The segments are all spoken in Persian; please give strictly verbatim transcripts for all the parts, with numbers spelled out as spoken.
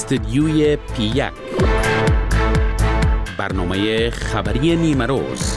استدیوی پی یک، برنامه خبری نیمه روز.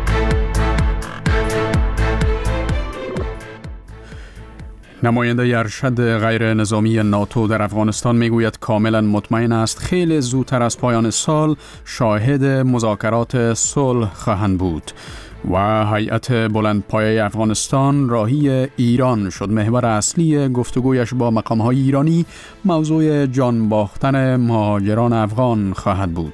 نماینده ارشد غیر نظامی ناتو در افغانستان میگوید کاملا مطمئن است خیلی زودتر از پایان سال شاهد مذاکرات صلح خواهند بود. و هیئت بلندپایه افغانستان راهی ایران شد. محور اصلی گفتگویش با مقام‌های ایرانی موضوع جان باختن مهاجران افغان خواهد بود.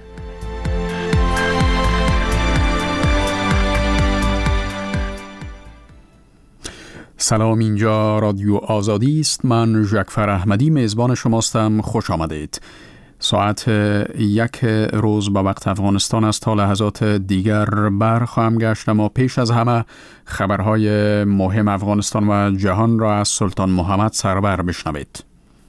سلام، اینجا رادیو آزادی است. من ژکفر احمدی میزبان شماستم. خوش آمدید. ساعت یک روز به وقت افغانستان است. تا لحظات دیگر برخواهم گشت، اما پیش از همه خبرهای مهم افغانستان و جهان را از سلطان محمد سرور بشنوید.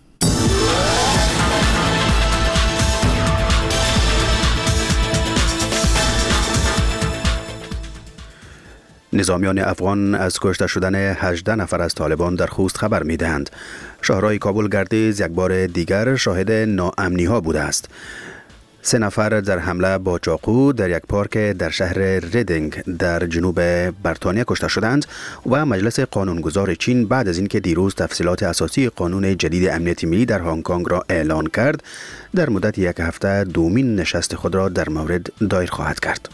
نظامیان افغان از کشته شدن هجده نفر از طالبان در خوست خبر می دهند. شهرهای کابل گردیز یک بار دیگر شاهد ناامنی ها بوده است. سه نفر در حمله با چاقو در یک پارک در شهر ریدینگ در جنوب بریتانیا کشته شدند و مجلس قانونگذار چین بعد از اینکه دیروز تفصیلات اساسی قانون جدید امنیت ملی در هنگ کنگ را اعلان کرد، در مدت یک هفته دومین نشست خود را در مورد دایر خواهد کرد.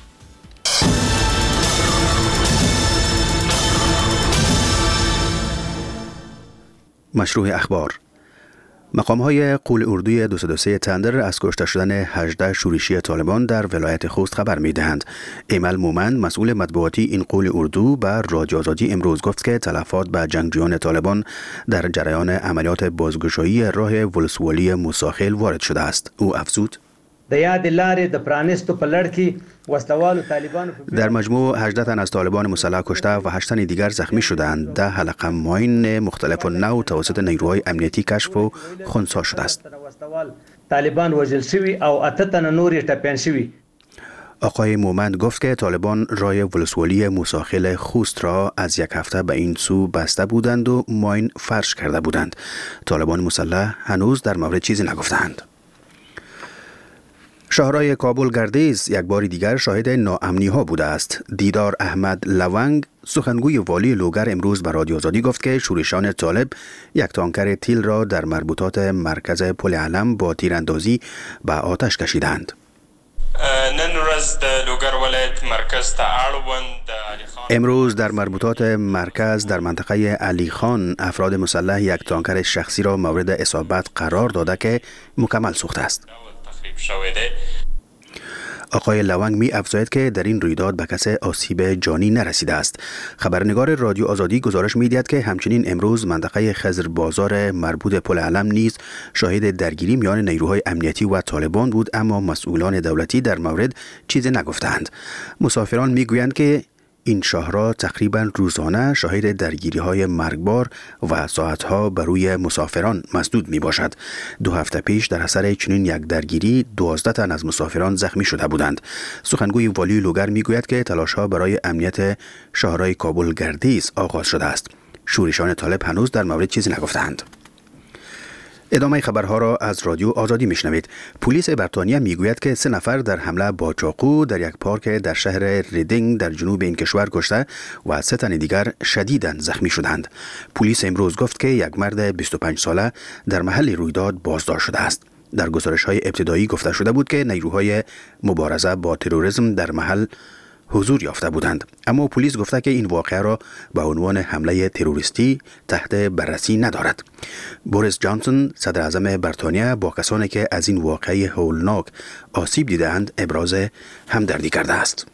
مشروع اخبار. مقام‌های قول اردوی دویست و بیست و سه تندر از کشته شدن هجده شورشی طالبان در ولایت خوست خبر می‌دهند. ایمل مومند، مسئول مطبوعاتی این قول اردو، به رادیو آزادی امروز گفت که تلفات به جنگجویان طالبان در جریان عملیات بازگشایی راه ولسوالی موسی وارد شده است. او افزود: در مجموع هجده تن از طالبان مسلح کشته و هشت تن دیگر زخمی شدند. ده حلقه ماین مختلف النوع توسط نیروهای امنیتی کشف و خنثی شده است. طالبان وژل شوی او اته تن نور ټپیان شوی. آقای مومند گفت که طالبان رای ولسوالی موسی خوست را از یک هفته به این سو بسته بودند و ماین فرش کرده بودند. طالبان مسلح هنوز در مورد چیزی نگفتند. شهرهای کابل گردیز یک بار دیگر شاهد ناامنی ها بوده است. دیدار احمد لونگ، سخنگوی والی لوگر، امروز به رادیو آزادی گفت که شورشان طالب یک تانکر تیل را در مربوطات مرکز پل علم با تیراندازی به آتش کشیدند. امروز در مربوطات مرکز در منطقه علی خان افراد مسلح یک تانکر شخصی را مورد اصابت قرار داده که مکمل سوخته است. آقای لونگ می افزاید که در این رویداد به کسی آسیب جانی نرسیده است. خبرنگار رادیو آزادی گزارش می دهد که همچنین امروز منطقه خضر بازار مربوط پل علم نیز شاهد درگیری میان نیروهای امنیتی و طالبان بود، اما مسئولان دولتی در مورد چیزی نگفتند. مسافران می گویند که این شهرها تقریبا روزانه شاهد درگیری های مرگبار و ساعتها بر روی مسافران مسدود می باشد. دو هفته پیش در اثر چنین یک درگیری دوازده تن از مسافران زخمی شده بودند. سخنگوی والی لوگر می گوید که تلاش ها برای امنیت شهرهای کابل گردیز آغاز شده است. شورشان طالب هنوز در مورد چیزی نگفتند. ادامه خبرها را از رادیو آزادی میشنوید. پلیس بریتانیا میگوید که سه نفر در حمله با چاقو در یک پارک در شهر ریدینگ در جنوب این کشور کشته و سه تن دیگر شدیداً زخمی شدند. پلیس امروز گفت که یک مرد بیست و پنج ساله در محل رویداد بازداشت شده است. در گزارش‌های ابتدایی گفته شده بود که نیروهای مبارزه با تروریسم در محل حضور یافته بودند، اما پلیس گفته که این واقعه را به عنوان حمله تروریستی تحت بررسی ندارد. بوریس جانسون، صدر اعظم بریتانیا، با کسانی که از این واقعه هولناک آسیب دیدند ابراز همدردی کرده است.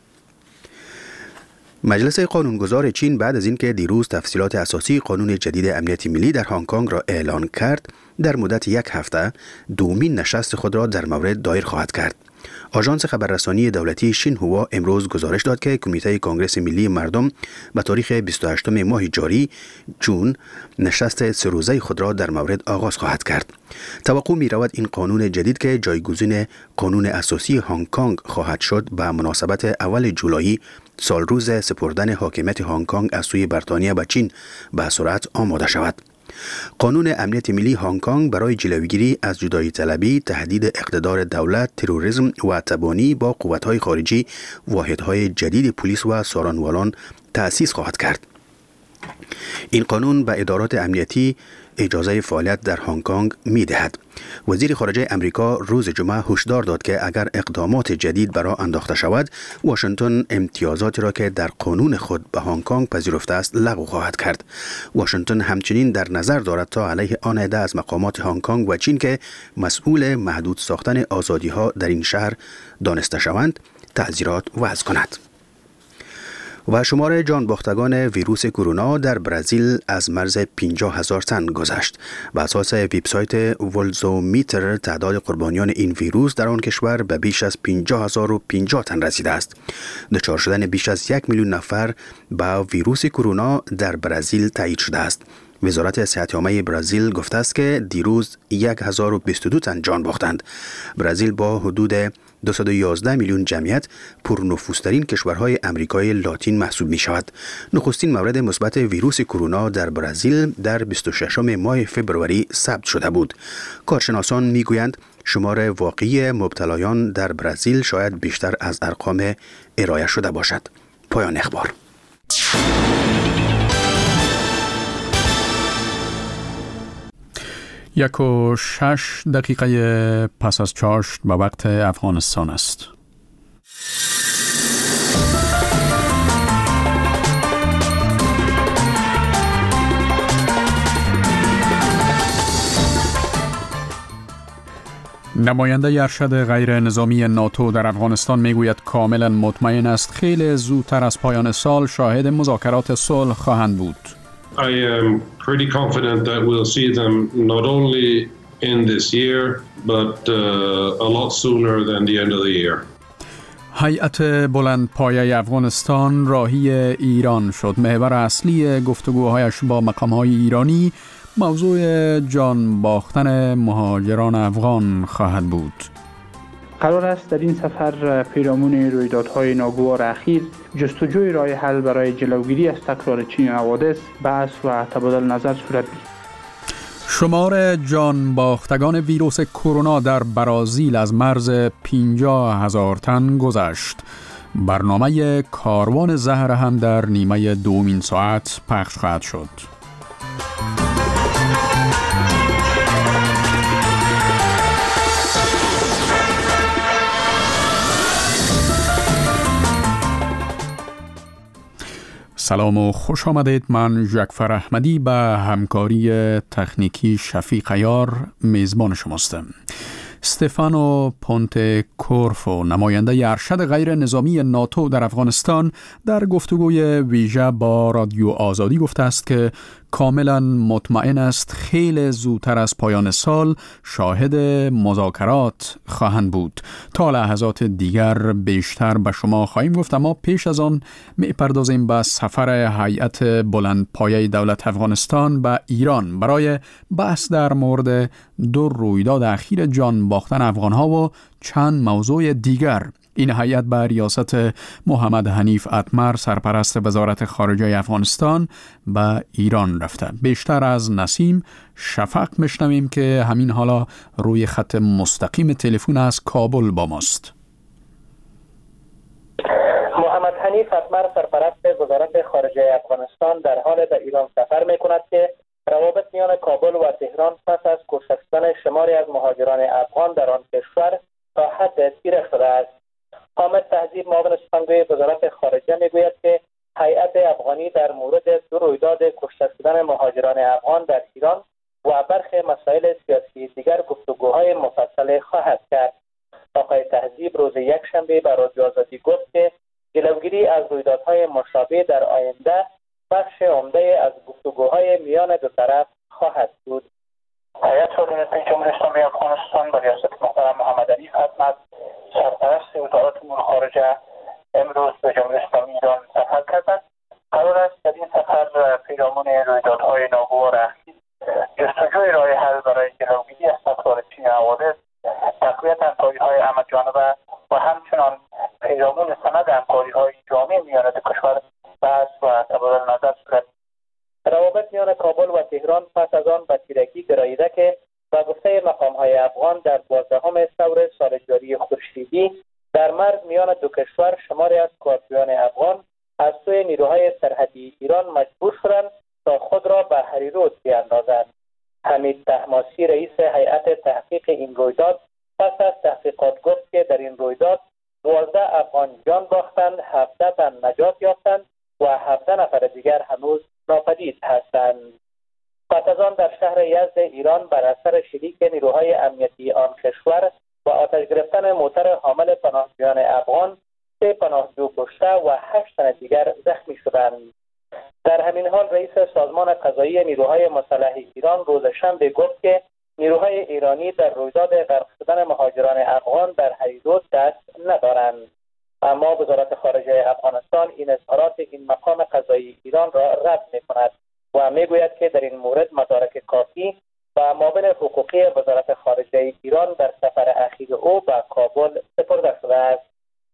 مجلس قانونگذار چین بعد از اینکه دیروز تفصیلات اساسی قانون جدید امنیت ملی در هنگ کنگ را اعلان کرد، در مدت یک هفته دومین نشست خود را در مورد دایر خواهد کرد. آژانس خبررسانی دولتی شینهوا امروز گزارش داد که کمیته کنگره ملی مردم به تاریخ بیست و هشتم ماه جاری جون نشست سه روزه خود را در مورد آغاز خواهد کرد. توقع می رود این قانون جدید که جایگزین قانون اساسی هنگ کنگ خواهد شد به مناسبت اول جولای سال روز سپردن حاکمیت هنگ کنگ از سوی بریتانیا به چین به سرعت آماده شود. قانون امنیت ملی هنگ کنگ برای جلوگیری از جدایی طلبی، تهدید اقتدار دولت، تروریسم و تبانی با قوت‌های خارجی، واحدهای جدید پلیس و سارنوالان تأسیس خواهد کرد. این قانون به ادارات امنیتی اجازه فعالیت در هنگ کنگ می دهد. وزیر خارجه امریکا روز جمعه هشدار داد که اگر اقدامات جدید برای انداخته شود، واشنگتن امتیازاتی را که در قانون خود به هنگ کنگ پذیرفته است لغو خواهد کرد. واشنگتن همچنین در نظر دارد تا علیه آن عده از مقامات هنگ کنگ و چین که مسئول محدود ساختن آزادی ها در این شهر دانسته شوند، تعزیرات وضع کند. و شمار جانباختگان ویروس کرونا در برزیل از مرز پنجاه هزار تن گذشت. بر اساس وبسایت ولزومیتر تعداد قربانیان این ویروس در آن کشور به بیش از پنجاه هزار و پنجاه تن رسیده است. دچار شدن بیش از یک میلیون نفر با ویروس کرونا در برزیل تایید شده است. وزارت صحت عامه برزیل گفته است که دیروز هزار و بیست و دو تن جان باختند. برزیل با حدود دویست و یازده میلیون جمعیت پرنفوذترین کشورهای امریکای لاتین محسوب می شود. نخستین مورد مثبت ویروس کرونا در برزیل در بیست و ششم ماه فوریه ثبت شده بود. کارشناسان می گویند شمار واقعی مبتلایان در برزیل شاید بیشتر از ارقام ارائه شده باشد. پایان اخبار. یک و شش دقیقه پس از چاشت به وقت افغانستان است. نماینده ارشد غیر نظامی ناتو در افغانستان میگوید کاملا مطمئن است خیلی زودتر از پایان سال شاهد مذاکرات صلح خواهند بود. I am pretty confident that we'll see them not only in this year, but uh, a lot sooner than the end of the year. هیئت بلند پایه افغانستان راهی ایران شد. محور اصلی گفتگوهایش با مقام‌های ایرانی موضوع جان باختن مهاجران افغان خواهد بود. قرار است در این سفر پیرامون رویدادهای ناگوار اخیر جستجوی راه حل برای جلوگیری از تکرار چنین حوادث بحث و تبادل نظر صورت گیرد. شمار جان باختگان ویروس کرونا در برزیل از مرز پنجاه هزار تن گذشت. برنامه کاروان زهر هم در نیمه دومین ساعت پخش خواهد شد. سلام و خوش آمدید. من جعفر احمدی به همکاری تکنیکی شفیق عیار میزبان شماستم. استفانو پونته کورفو نماینده ارشد غیر نظامی ناتو در افغانستان در گفتگوی ویژه با رادیو آزادی گفته است که کاملا مطمئن است خیلی زودتر از پایان سال شاهد مذاکرات خواهند بود. تا لحظات دیگر بیشتر به شما خواهیم گفت، اما پیش از آن می‌پردازیم به سفر هیئت بلند پایه دولت افغانستان به ایران برای بحث در مورد دو رویداد اخیر جان باختن افغان‌ها و چند موضوع دیگر. این هیئت به ریاست محمد حنیف اتمر سرپرست وزارت خارجه افغانستان به ایران رفته. بیشتر از نسیم شفق میشنویم که همین حالا روی خط مستقیم تلفن از کابل با ماست. محمد حنیف اتمر سرپرست وزارت خارجه افغانستان در حال به ایران سفر میکند که روابط میان کابل و تهران پس از کشتن شماری از مهاجران افغان در آن کشور تا حد تیره شده است. حامد تهذیب معاون سخنگوی وزارت خارجه میگوید که هیئت افغانی در مورد دو رویداد کشته شدن مهاجران افغان در ایران و برخی مسائل سیاسی دیگر گفتگوهای مفصل خواهد کرد. آقای تهذیب روز یکشنبه به رادیو آزادی گفت که جلوگیری از رویدادهای مشابه در آینده بخش عمده از گفتگوهای میان دو طرف خواهد بود. هیئت صادرات جمهوری اسلامی افغانستان به ریاست محترم محمد حنیف اتمر سرپرست وزارت امور خارجه امروز به جمهوری اسلامی ایران سفر کردند. قرار است در این سفر پیرامون رویدادهای ناگوار اخیر جستجوی راه حل برای جلوگیری از تکرار چنین حوادث، تقویت همکاری‌های همه‌جانبه و همچنان پیرامون سند همکاری‌های جامع میان دو کشور بحث و تبادل نظر صورت. روابط میان کابل و تهران پس از متحده که با گفته مقام‌های افغان در دوازدهم ثور سال جاری خورشیدی در مرز میان دو کشور شماری از کارگران افغان از سوی نیروهای سرحدی ایران مجبور شدند تا خود را به هریرود بیاندازند. حمید طهماسي رئیس هیئت تحقیق این رویداد پس از تحقیقات گفت که در این رویداد دوازده افغان جان باختند، هفده تن نجات یافتند و هفده نفر دیگر هنوز ناپدید هستند. پس از آن در شهر یزد ایران بر اثر شلیک نیروهای امنیتی آن کشور و آتش گرفتن موتر حامل پناهجویان افغان سه پناهجو کشته و هشت تن دیگر زخمی شدند. در همین حال رئیس سازمان قضایی نیروهای مسلح ایران روز شنبه گفت که نیروهای ایرانی در رویداد غرق شدن مهاجران افغان در هریرود دست ندارند. اما وزارت خارجه افغانستان این اظهارات این مقام قضایی ایران را رد می‌کند و میگوید که در این مورد مدارک کافی و معاون حقوقی وزارت خارجه ایران در سفر اخیر او به کابل سپرده شده است.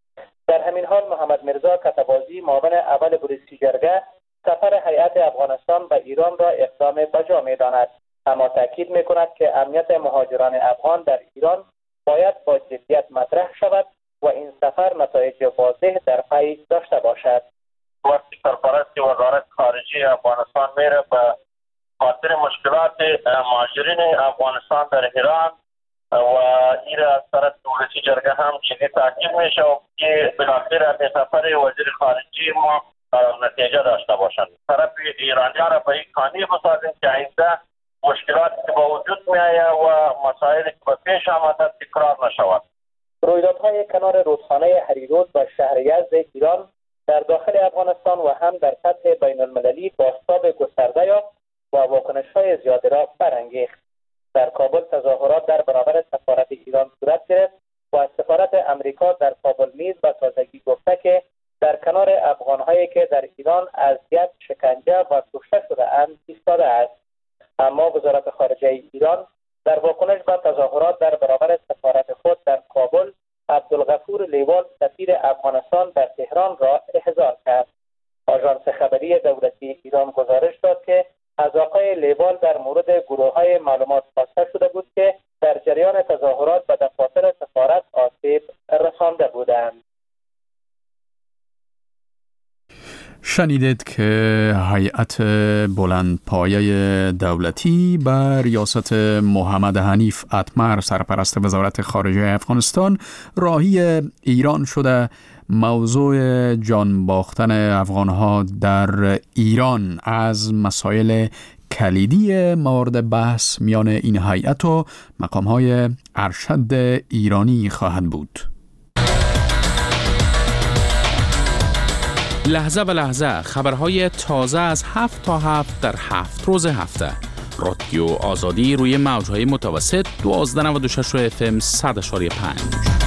در همین حال محمد مرزا کتبازی معاون اول پلیسی جرگه سفر هیئت افغانستان به ایران را اقدام بجا می‌داند، اما تاکید می‌کند که امنیت مهاجران افغان در ایران باید با جدیت مطرح شود و این سفر نتایج واضح در پی داشته باشد. وقتی سرپرست وزارت خارجه افغانستان میره به خاطر مشکلات مهاجرین افغانستان در ایران و این از طرف دولتی جرگه هم جدی تاکید میشه و که بالاخره از سفر وزیر خارجه ما نتیجه داشته باشند. طرف ایرانی ها را به این قانع بسازیم که اینجا مشکلاتی که با وجود می آید و مسائلی که به پیش آمده تکرار نشود. رویدادهای کنار رودخانه هریرود و شهر یزد ایران در داخل افغانستان و هم در سطح بین المللی بازتاب گسترده یافت و واکنش‌های زیاده را برانگیخت. در کابل تظاهرات در برابر سفارت ایران صورت گرفت و سفارت امریکا در کابل نیز به تازگی گفته که در کنار افغان‌هایی که در ایران اذیت، شکنجه و کشته شده‌اند ایستاده است. اما وزارت خارجه ایران در واکنش به تظاهرات در برابر سفارت خود در کابل، عبدالغفور لیوال سفیر افغانستان در تهران را احضار کرد. آژانس خبری دولتی ایران گزارش داد که از آقای لیوال در مورد گروه‌های معلومات خواسته شده بود که در جریان تظاهرات به دفاتر سفارت آسیب رسانده بودند. شنیدید که هیئت بلندپایه دولتی بر ریاست محمد حنیف اتمر سرپرست وزارت خارجه افغانستان راهی ایران شده موضوع جان باختن افغانها در ایران از مسائل کلیدی مورد بحث میان این هیئت و مقام‌های ارشد ایرانی خواهد بود. لحظه به لحظه خبرهای تازه از هفت تا هفت در هفت روز هفته. رادیو آزادی روی موجهای متوسط دوازده نود و شش اف ام صد اشاری پنج.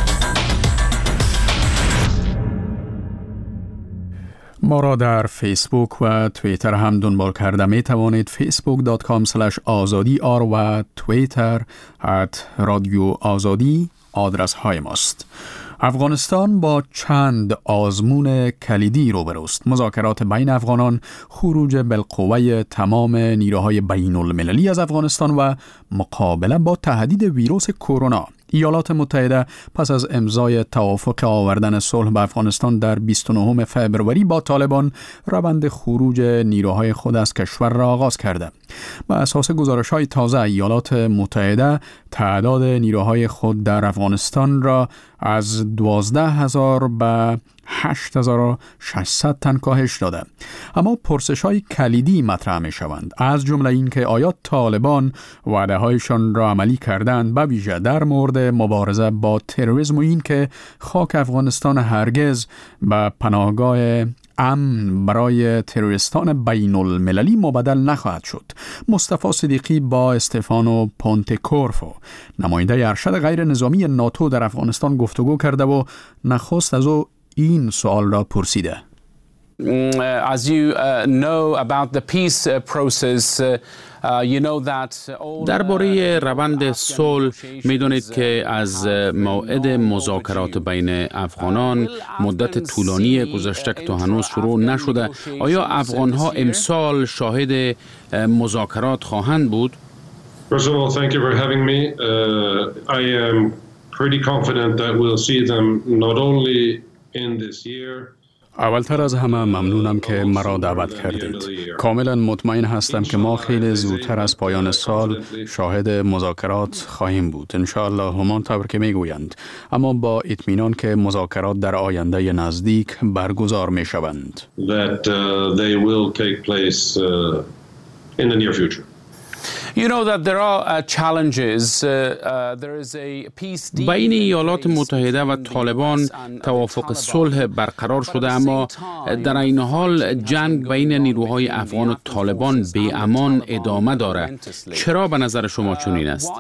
ما را در فیسبوک و توییتر هم دنبال کرده می توانید. فیسبوک دات کام اسلش آزادی آر و توییتر ات رادیو آزادی آدرس های ماست. افغانستان با چند آزمون کلیدی روبروست. مذاکرات بین افغانان، خروج بالقوه تمام نیروهای بین المللی از افغانستان و مقابله با تهدید ویروس کرونا. ایالات متحده پس از امضای توافق آوردن صلح به افغانستان در بیست و نهم فوریه با طالبان روند خروج نیروهای خود از کشور را آغاز کرده. بر اساس گزارش‌های تازه ایالات متحده تعداد نیروهای خود در افغانستان را از دوازده هزار به هشت هزار و ششصد تن کاهش داده. اما پرسش‌های کلیدی مطرح می‌شوند، از جمله این که آیا طالبان وعده‌هایشان را عملی کردند، به ویژه در مورد مبارزه با تروریسم و این که خاک افغانستان هرگز به پناهگاه امن برای تروریستان بین المللی مبدل نخواهد شد. مصطفی صدیقی با استفانو پونتکورفو نماینده ارشد غیر نظامی ناتو در افغانستان گفتگو کرده و نخست از او این سوال را پرسیده. As you uh, know about the peace uh, process, uh, uh, you know that درباره روند صلح می‌دانید که از موعد مذاکرات بین افغانان مدت طولانی گذشته که تا هنوز شروع نشده. آیا افغان‌ها امسال شاهد مذاکرات خواهند بود؟ First of all, thank you for having me. Uh, I am pretty confident that we'll see them not only in this year. اولتر از همه ممنونم که مرا دعوت کردید. کاملا مطمئن هستم که ما خیلی زودتر از پایان سال شاهد مذاکرات خواهیم بود. انشاءالله همانطور که میگویند، اما با اطمینان که مذاکرات در آینده نزدیک برگزار می شوند. That uh, they will take place uh, in the near future. You know that there are uh, challenges. Uh, uh, there is a peace deal بین ایالات متحده و طالبان توافق صلح برقرار شده، اما در این حال جنگ بین نیروهای افغان و طالبان به امان ادامه دارد. چرا به نظر شما چنین است؟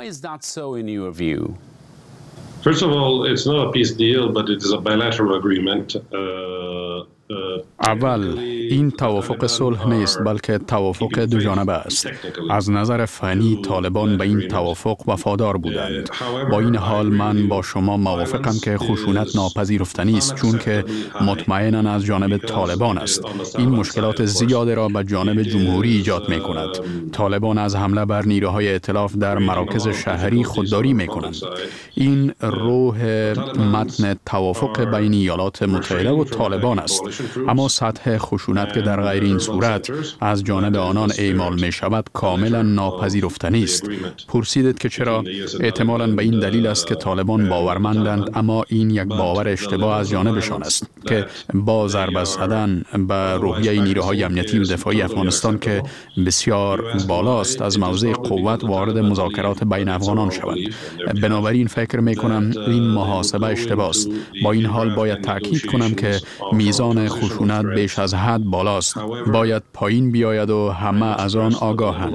First of all, it's not a peace deal, but it is a bilateral agreement. Uh, اول این توافق صلح نیست بلکه توافق دو جانبه است. از نظر فنی طالبان به این توافق وفادار بودند. با این حال من با شما موافقم که خشونت ناپذیرفتنی است، چون که مطمئناً از جانب طالبان است. این مشکلات زیاد را به جانب جمهوری ایجاد می کند. طالبان از حمله بر نیروهای ائتلاف در مراکز شهری خودداری می کنند. این روح متن توافق بین ایالات متحده و طالبان است. اما سطح خشونت که در غیر این صورت از جانب آنان اعمال می شود کاملا ناپذیرفتنی است. پرسیدید که چرا؟ احتمالاً به این دلیل است که طالبان باورمندند، اما این یک باور اشتباه از جانبشان است که با ضربه زدن به روحیه نیروهای امنیتی و دفاعی افغانستان که بسیار بالاست از موضع قوت وارد مذاکرات بین افغانان شوند. بنابراین فکر می کنم این محاسبه اشتباه است. با این حال باید تاکید کنم که میزان خشونت بیش از حد بالاست. باید پایین بیاید و همه از آن آگاهند.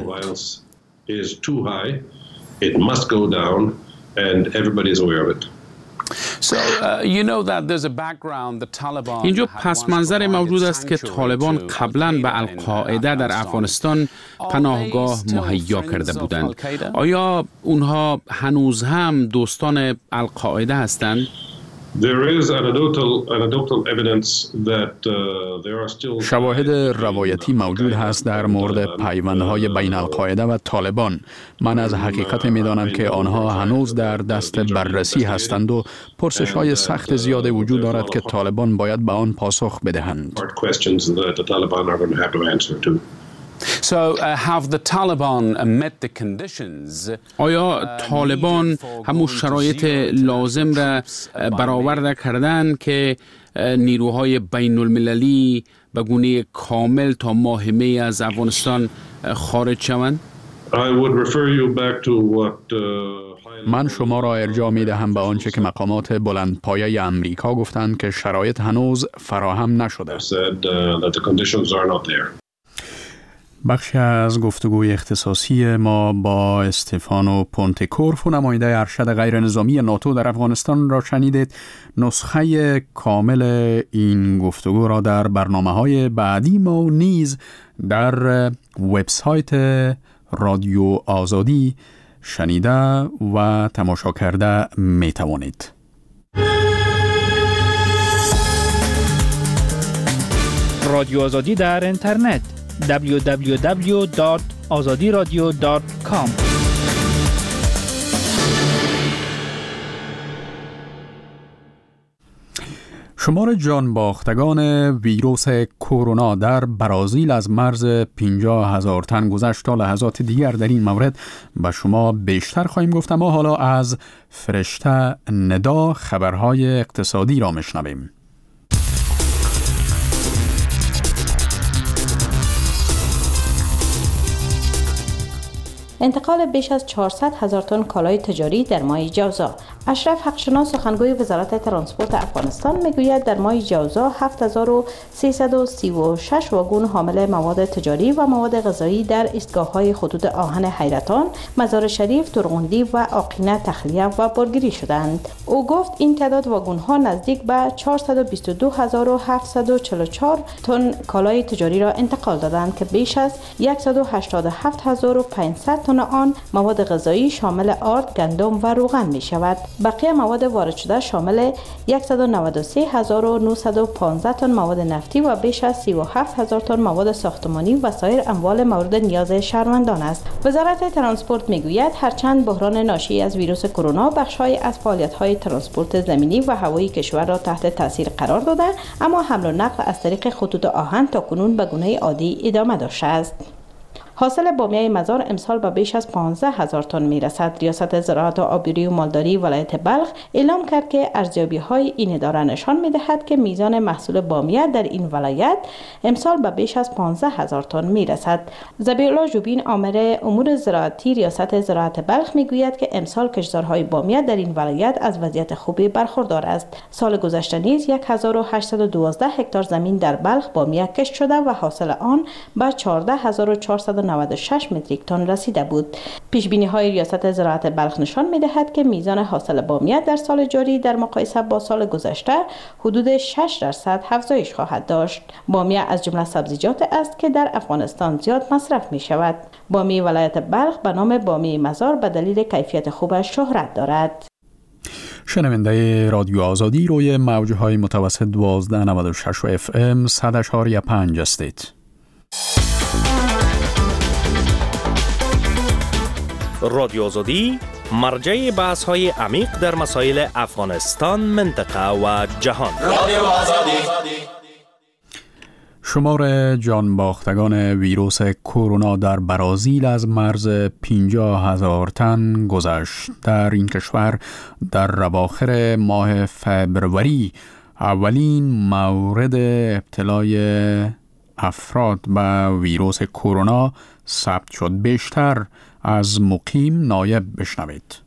اینجا پس منظر موجود است که طالبان قبلا به القاعده در افغانستان پناهگاه مهیا کرده بودند. آیا اونها هنوز هم دوستان القاعده هستند؟ شواهد روایتی موجود هست در مورد پیوندهای بین القاعده و طالبان. من از حقیقت می‌دانم که آنها هنوز در دست بررسی هستند و پرسش‌های سخت زیاد وجود دارد که طالبان باید به آن پاسخ بدهند. So, uh, have the Taliban met the conditions? آیا طالبان همون شرایط لازم را برآورده کردند که نیروهای بین المللی به گونه کامل تا ماه می از افغانستان خارج شوند؟ من شما را ارجاع می دهم به آنچه که مقامات بلندپایه امریکا گفتند که شرایط هنوز فراهم نشده. بخشی از گفتگوی اختصاصی ما با استفانو پونتکورف، نماینده ارشد غیر نظامی ناتو در افغانستان را شنیدید. نسخه کامل این گفتگو را در برنامه‌های بعدی ما نیز در وبسایت رادیو آزادی شنیده و تماشا کرده می توانید. رادیو آزادی در اینترنت دبلیو دبلیو دبلیو دات آزادی رادیو دات کام. شمار جان باختگان ویروس کرونا در برازیل از مرز پنجاه هزار تن گذشت. تا لحظات دیگر در این مورد به شما بیشتر خواهیم گفت، اما حالا از فرشته ندا خبرهای اقتصادی را میشنویم. انتقال بیش از چهارصد هزار تن کالای تجاری در ماه جوزا. اشرف حقشناس سخنگوی وزارت ترانسپورت افغانستان میگوید در ماه جوزا هفت هزار و سیصد و سی و شش واگن حامل مواد تجاری و مواد غذایی در ایستگاه‌های خطوط آهن حیرتان، مزار شریف، ترغندی و آقینه تخلیه و بارگیری شدند. او گفت این تعداد واگن‌ها نزدیک به چهارصد و بیست و دو هزار و هفتصد و چهل و چهار تن کالای تجاری را انتقال دادند که بیش از صد و هشتاد و هفت هزار و پانصد تن آن مواد غذایی شامل آرد، گندم و روغن می شود. بقیه مواد وارد شده شامل صد و نود و سه هزار و نهصد و پانزده تن مواد نفتی و بیش از سی و هفت هزار تن مواد ساختمانی و سایر اموال مورد نیاز شهروندان است. وزارت ترانسپورت میگوید هرچند بحران ناشی از ویروس کرونا بخش‌های از فعالیت‌های ترانسپورت زمینی و هوایی کشور را تحت تاثیر قرار داده، اما حمل و نقل از طریق خطوط آهن تاکنون به گونه عادی ادامه داشته است. حاصل بامیه مزار امسال به بیش از پانزده هزار تن میرسد. ریاست زراعت و آبیاری و مالداری ولایت بلخ اعلام کرد که ارزیابی‌های این اداره نشان می‌دهد که میزان محصول بامیه در این ولایت امسال به بیش از پانزده هزار تن میرسد. ذبیح‌الله جوبین آمر امور زراعتی ریاست زراعت بلخ میگوید که امسال کشتزارهای بامیه در این ولایت از وضعیت خوبی برخوردار است. سال گذشته نیز هزار و هشتصد و دوازده هکتار زمین در بلخ بامیه کشت شده و حاصل آن به چهارده هزار و چهارصد و نود و شش متریک تن رسیده بود. پیش بینی های ریاست زراعت بلخ نشان می دهد که میزان حاصل بامیه در سال جاری در مقایسه با سال گذشته حدود شش درصد افزایش خواهد داشت. بامیه از جمله سبزیجات است که در افغانستان زیاد مصرف می شود. بامیه ولایت بلخ به نام بامیه مزار به دلیل کیفیت خوبش شهرت دارد. شنونده رادیو آزادی روی موجه های متوسط دوازده نود و شش و اف ام صد و چهار و پنج هستید. رادیو آزادی مرجع بحث های عمیق در مسائل افغانستان، منطقه و جهان. رادیو آزادی. شمار جان باختگان ویروس کرونا در برازیل از مرز پنجاه هزار تن گذشت. در این کشور در اواخر ماه فبروری اولین مورد ابتلای افراد به ویروس کرونا ثبت شد. بیشتر از مقیم نایب بشنوید.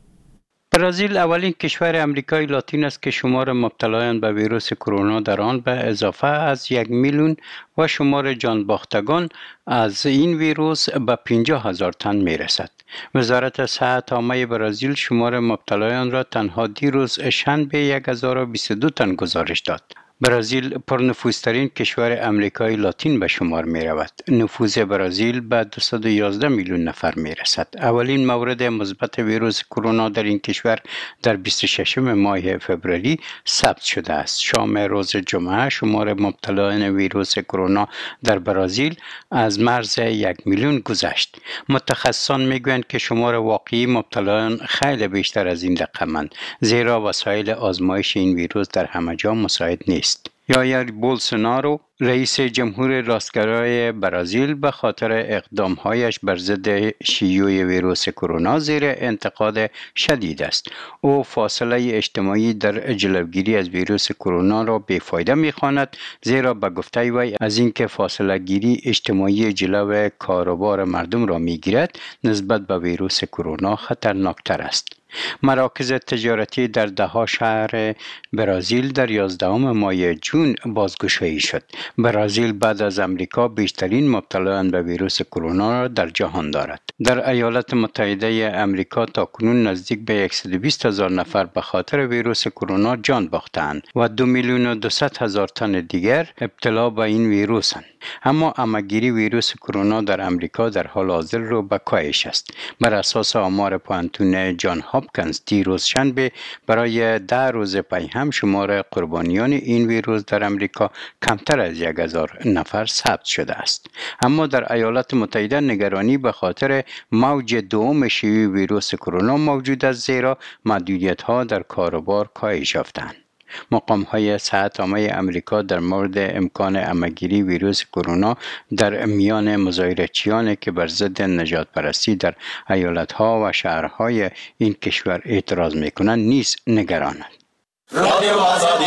برزیل اولین کشور امریکای لاتین است که شمار مبتلایان به ویروس کرونا در آن به اضافه از یک میلیون و شمار جان باختگان از این ویروس به پنجاه هزار تن می رسد. وزارت صحت عامه برزیل شمار مبتلایان را تنها دیروز شنبه هزار و بیست و دو تن گزارش داد. برزیل پرنفوذترین کشور امریکای لاتین به شمار می رود. نفوذ برزیل به دویست و یازده میلیون نفر می رسد. اولین مورد مثبت ویروس کرونا در این کشور در بیست و ششم ماه فوریه ثبت شده است. شام روز جمعه شمار مبتلایان ویروس کرونا در برزیل از مرز یک میلیون گذشت. متخصصان می گویند که شمار واقعی مبتلایان خیلی بیشتر از این رقمند، زیرا وسایل آزمایش این ویروس در همه جا مساعد نیست. یایر بولسونارو رئیس جمهور راستگرای برزیل به خاطر اقدامهایش بر ضد شیوع ویروس کرونا زیر انتقاد شدید است. او فاصله اجتماعی در جلوگیری از ویروس کرونا را بیفایده می‌خواند، زیرا به گفته وی از اینکه فاصله گیری اجتماعی جلو کاروبار مردم را می‌گیرد نسبت به ویروس کرونا خطرناکتر است. مراکز تجارتی در ده ها شهر برزیل در یازدهم ماه جون بازگشایی شد. برزیل بعد از امریکا بیشترین مبتلایان به ویروس کرونا را در جهان دارد. در ایالات متحده امریکا تاکنون نزدیک به صد و بیست هزار نفر به خاطر ویروس کرونا جان باختند و دو میلیون و دویست هزار تن دیگر ابتلا به این ویروسند. اما همه‌گیری ویروس کرونا در امریکا در حال حاضر رو به کاهش است. بر اساس آمار پانتون جان هاپکینز دیروز شنبه برای ده روز پی هم شمار قربانیان این ویروس در امریکا کمتر از یک هزار نفر ثبت شده است. اما در ایالات متحده نگرانی به خاطر موج دوم شیوع ویروس کرونا موجود است، زیرا محدودیت‌ها در کاروبار کاهش یافتند. مقام‌های صحت عامه امریکا در مورد امکان همه‌گیری ویروس کرونا در میان مظاهره‌چیانی که بر ضد نژاد پرستی در ایالت‌ها و شهرهای این کشور اعتراض می‌کنند نیز نگرانند. رادیو آزادی.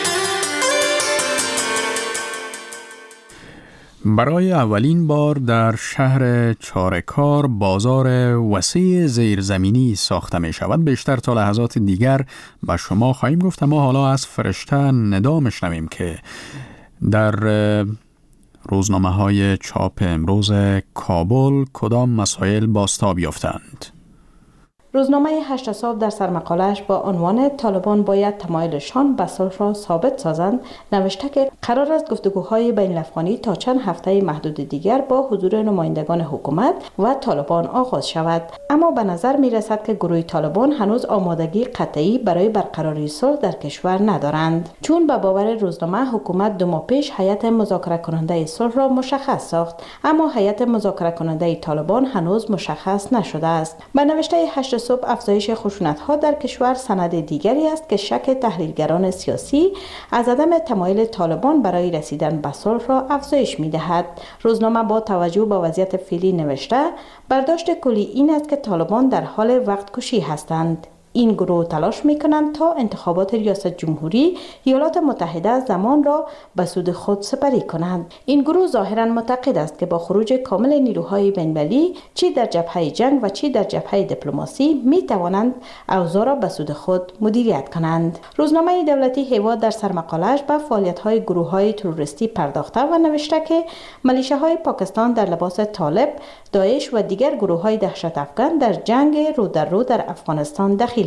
برای اولین بار در شهر چارکار بازار وسیع زیرزمینی ساخته می شود. بیشتر تا لحظات دیگر به شما خواهیم گفت، اما حالا از فرشته ندا میشنویم که در روزنامه های چاپ امروز کابل کدام مسائل بازتاب یافتند. روزنامه هشت صبح در سرمقاله‌اش با عنوان طالبان باید تمایلشان به صلح را ثابت سازند نوشته که قرار است گفتگوهای بین الافغانی تا چند هفته محدود دیگر با حضور نمایندگان حکومت و طالبان آغاز شود، اما به نظر می رسد که گروه طالبان هنوز آمادگی قطعی برای برقراری صلح در کشور ندارند، چون به باور روزنامه حکومت دو ماه پیش هیئت مذاکره کننده صلح را مشخص ساخت، اما هیئت مذاکره کننده طالبان هنوز مشخص نشده است. به نوشته هشت صبح افزایش خشونت‌ها در کشور سند دیگری است که شک تحلیلگران سیاسی از عدم تمایل طالبان برای رسیدن به صلح را افزایش می‌دهد. روزنامه با توجه به وضعیت فعلی نوشته برداشت کلی این است که طالبان در حال وقت کشی هستند. این گروه تلاش می‌کنند تا انتخابات ریاست جمهوری ایالات متحده زمان را به سود خود سپری کنند. این گروه ظاهراً معتقد است که با خروج کامل نیروهای بین‌المللی چی در جبهه جنگ و چی در جبهه دیپلماسی می‌توانند اوضاع را به سود خود مدیریت کنند. روزنامه دولتی هیوا در سرمقاله‌اش به فعالیت‌های گروه‌های تروریستی پرداخته و نوشته که ملیشه‌های پاکستان در لباس طالب، داعش و دیگر گروه‌های دهشت افکن در جنگ رو در رو در افغانستان دخیل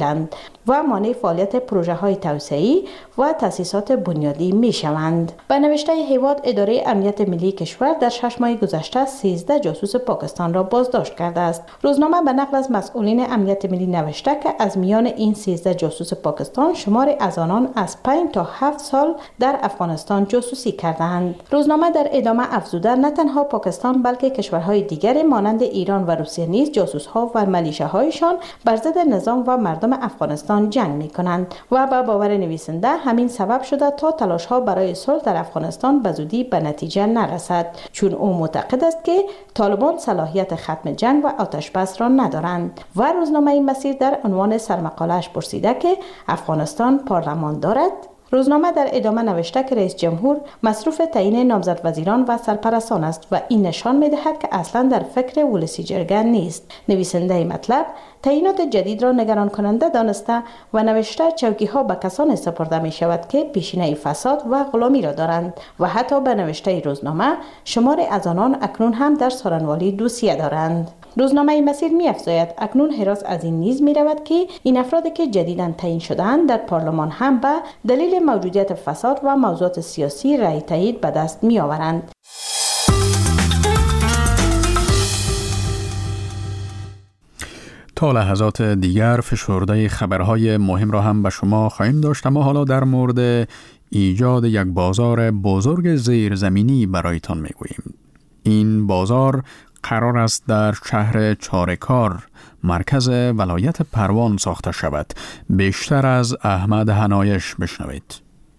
و مانع فعالیت پروژه های توسعه‌ای و تأسیسات بنیادی می شوند. به نوشته هیواد اداره امنیت ملی کشور در شش ماه گذشته سیزده جاسوس پاکستان را بازداشت کرده است. روزنامه به نقل از مسئولین امنیت ملی نوشته که از میان این سیزده جاسوس پاکستان شمار از آنان از پنج تا هفت سال در افغانستان جاسوسی کردند. روزنامه در ادامه افزوده نه تنها پاکستان بلکه کشورهای دیگری مانند ایران و روسیه نیز جاسوس‌ها و ملیشه‌هایشان بر ضد نظام و مردم افغانستان جنگ می‌کنند و با باور نویسنده همین سبب شده تا تلاش‌ها برای صلح در افغانستان به زودی به نتیجه نرسد، چون او معتقد است که طالبان صلاحیت ختم جنگ و آتش بس را ندارند. و روزنامه مسیر در عنوان سرمقاله‌اش پرسیده که افغانستان پارلمان دارد. روزنامه در ادامه نوشته که رئیس جمهور مصروف تعیین نامزد وزیران و سرپرستان است و این نشان می‌دهد که اصلا در فکر ولسی جرگه نیست. نویسنده مطلب تعیینات جدید را نگران کننده دانسته و نوشته چوکی‌ها به کسان سپرده می شود که پیشینه فساد و غلامی را دارند و حتی به نوشته روزنامه شمار از آنان اکنون هم در سارنوالی دوسیه دارند. روزنامه مسیر می افزاید اکنون حراس از این نیز می رود که این افرادی که جدیداً تعیین شده‌اند در پارلمان هم به دلیل موجودیت فساد و موضوعات سیاسی رأی تایید به دست می آورند. تا لحظات دیگر فشرده خبرهای مهم را هم به شما خواهیم داشت، اما حالا در مورد ایجاد یک بازار بزرگ زیرزمینی برایتان میگوییم. این بازار قرار است در شهر چارکار مرکز ولایت پروان ساخته شود. بیشتر از احمد حنایش بشنوید.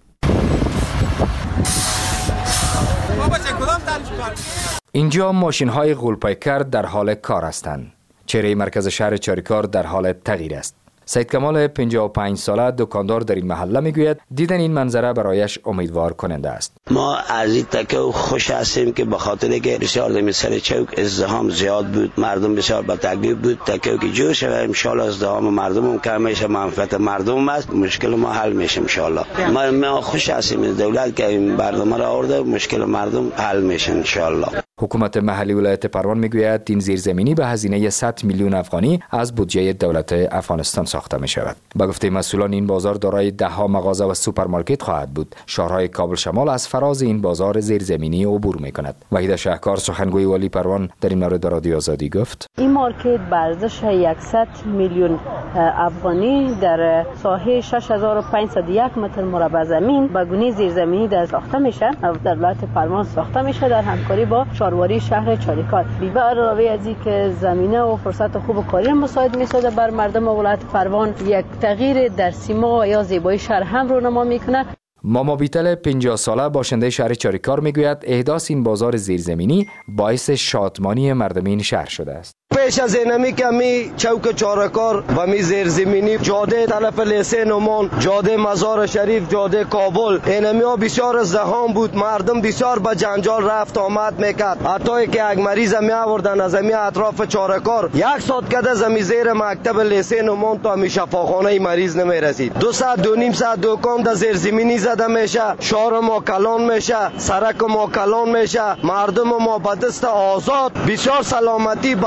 اینجا ماشین‌های غول‌پیکر در حال کار هستند. چهره مرکز شهر چارکار در حال تغییر است. سید کمال پنجاه و پنج ساله دکاندار در این محله میگوید دیدن این منظره برایش امیدوار کننده است. ما از این تکه خوش هستیم که به خاطر که بسیار در سر چوک ازدحام زیاد بود، مردم بسیار با تکلیف بود، تکه که جور شود ان شاء الله ازدحام مردم هم کم میشه، منفعت مردم است، مشکل ما حل میشه ان شاء الله. ما ما خوش هستیم دولت که این برنامه را آورده، مشکل مردم حل میشه ان شاء الله. حکومت محلی ولایت پروان میگوید این زیرزمینی به هزینه صد میلیون افغانی از بودجه دولت افغانستان ساخته می شود. به گفته مسئولان این بازار دارای ده ها مغازه و سوپرمارکت خواهد بود. شهرهای کابل شمال از فراز این بازار زیرزمینی عبور می کند. وحید شهکار سخنگوی والی پروان در این مورد رادیو آزادی گفت این مارکت به ارزش صد میلیون افغانی در ساحه شش هزار و پانصد و یک متر مربع زمین به گونه زیرزمینی در ساخته میشه در ولایت پروان ساخته میشه در همکاری با شهرواری شهر چاریکار. به علاوه از اینکه زمینه و فرصت خوب کاری مساعد میسازه بر مردم ولایت پروان، یک تغییر در سیما یا زیبایی شهر هم رونما میکنه. ماما بیتل پنجاه ساله باشنده شهر چاریکار میگوید احداث این بازار زیرزمینی باعث شادمانی مردمین شهر شده است. پیش از اینمی که می چوک چارکار و می زیرزمینی جاده طرف لیسه نومان، جاده مزار شریف، جاده کابل، اینمی ها بسیار ازدحام بود، مردم بسیار به جنجال رفت آمد میکرد. حتی که یک مریض می آوردن از می اطراف چارکار یک ساعت کده زمی زیر مکتب لیسه نومان تا می شفاخانه مریض نمی رسید. دو ساعت دو نیم ساعت دکان در زیرزمینی زده میشه، شهر ما کلان میشه، سرک ما کلان میشه، مردم ما به دست آزاد بسیار سلامتی براحت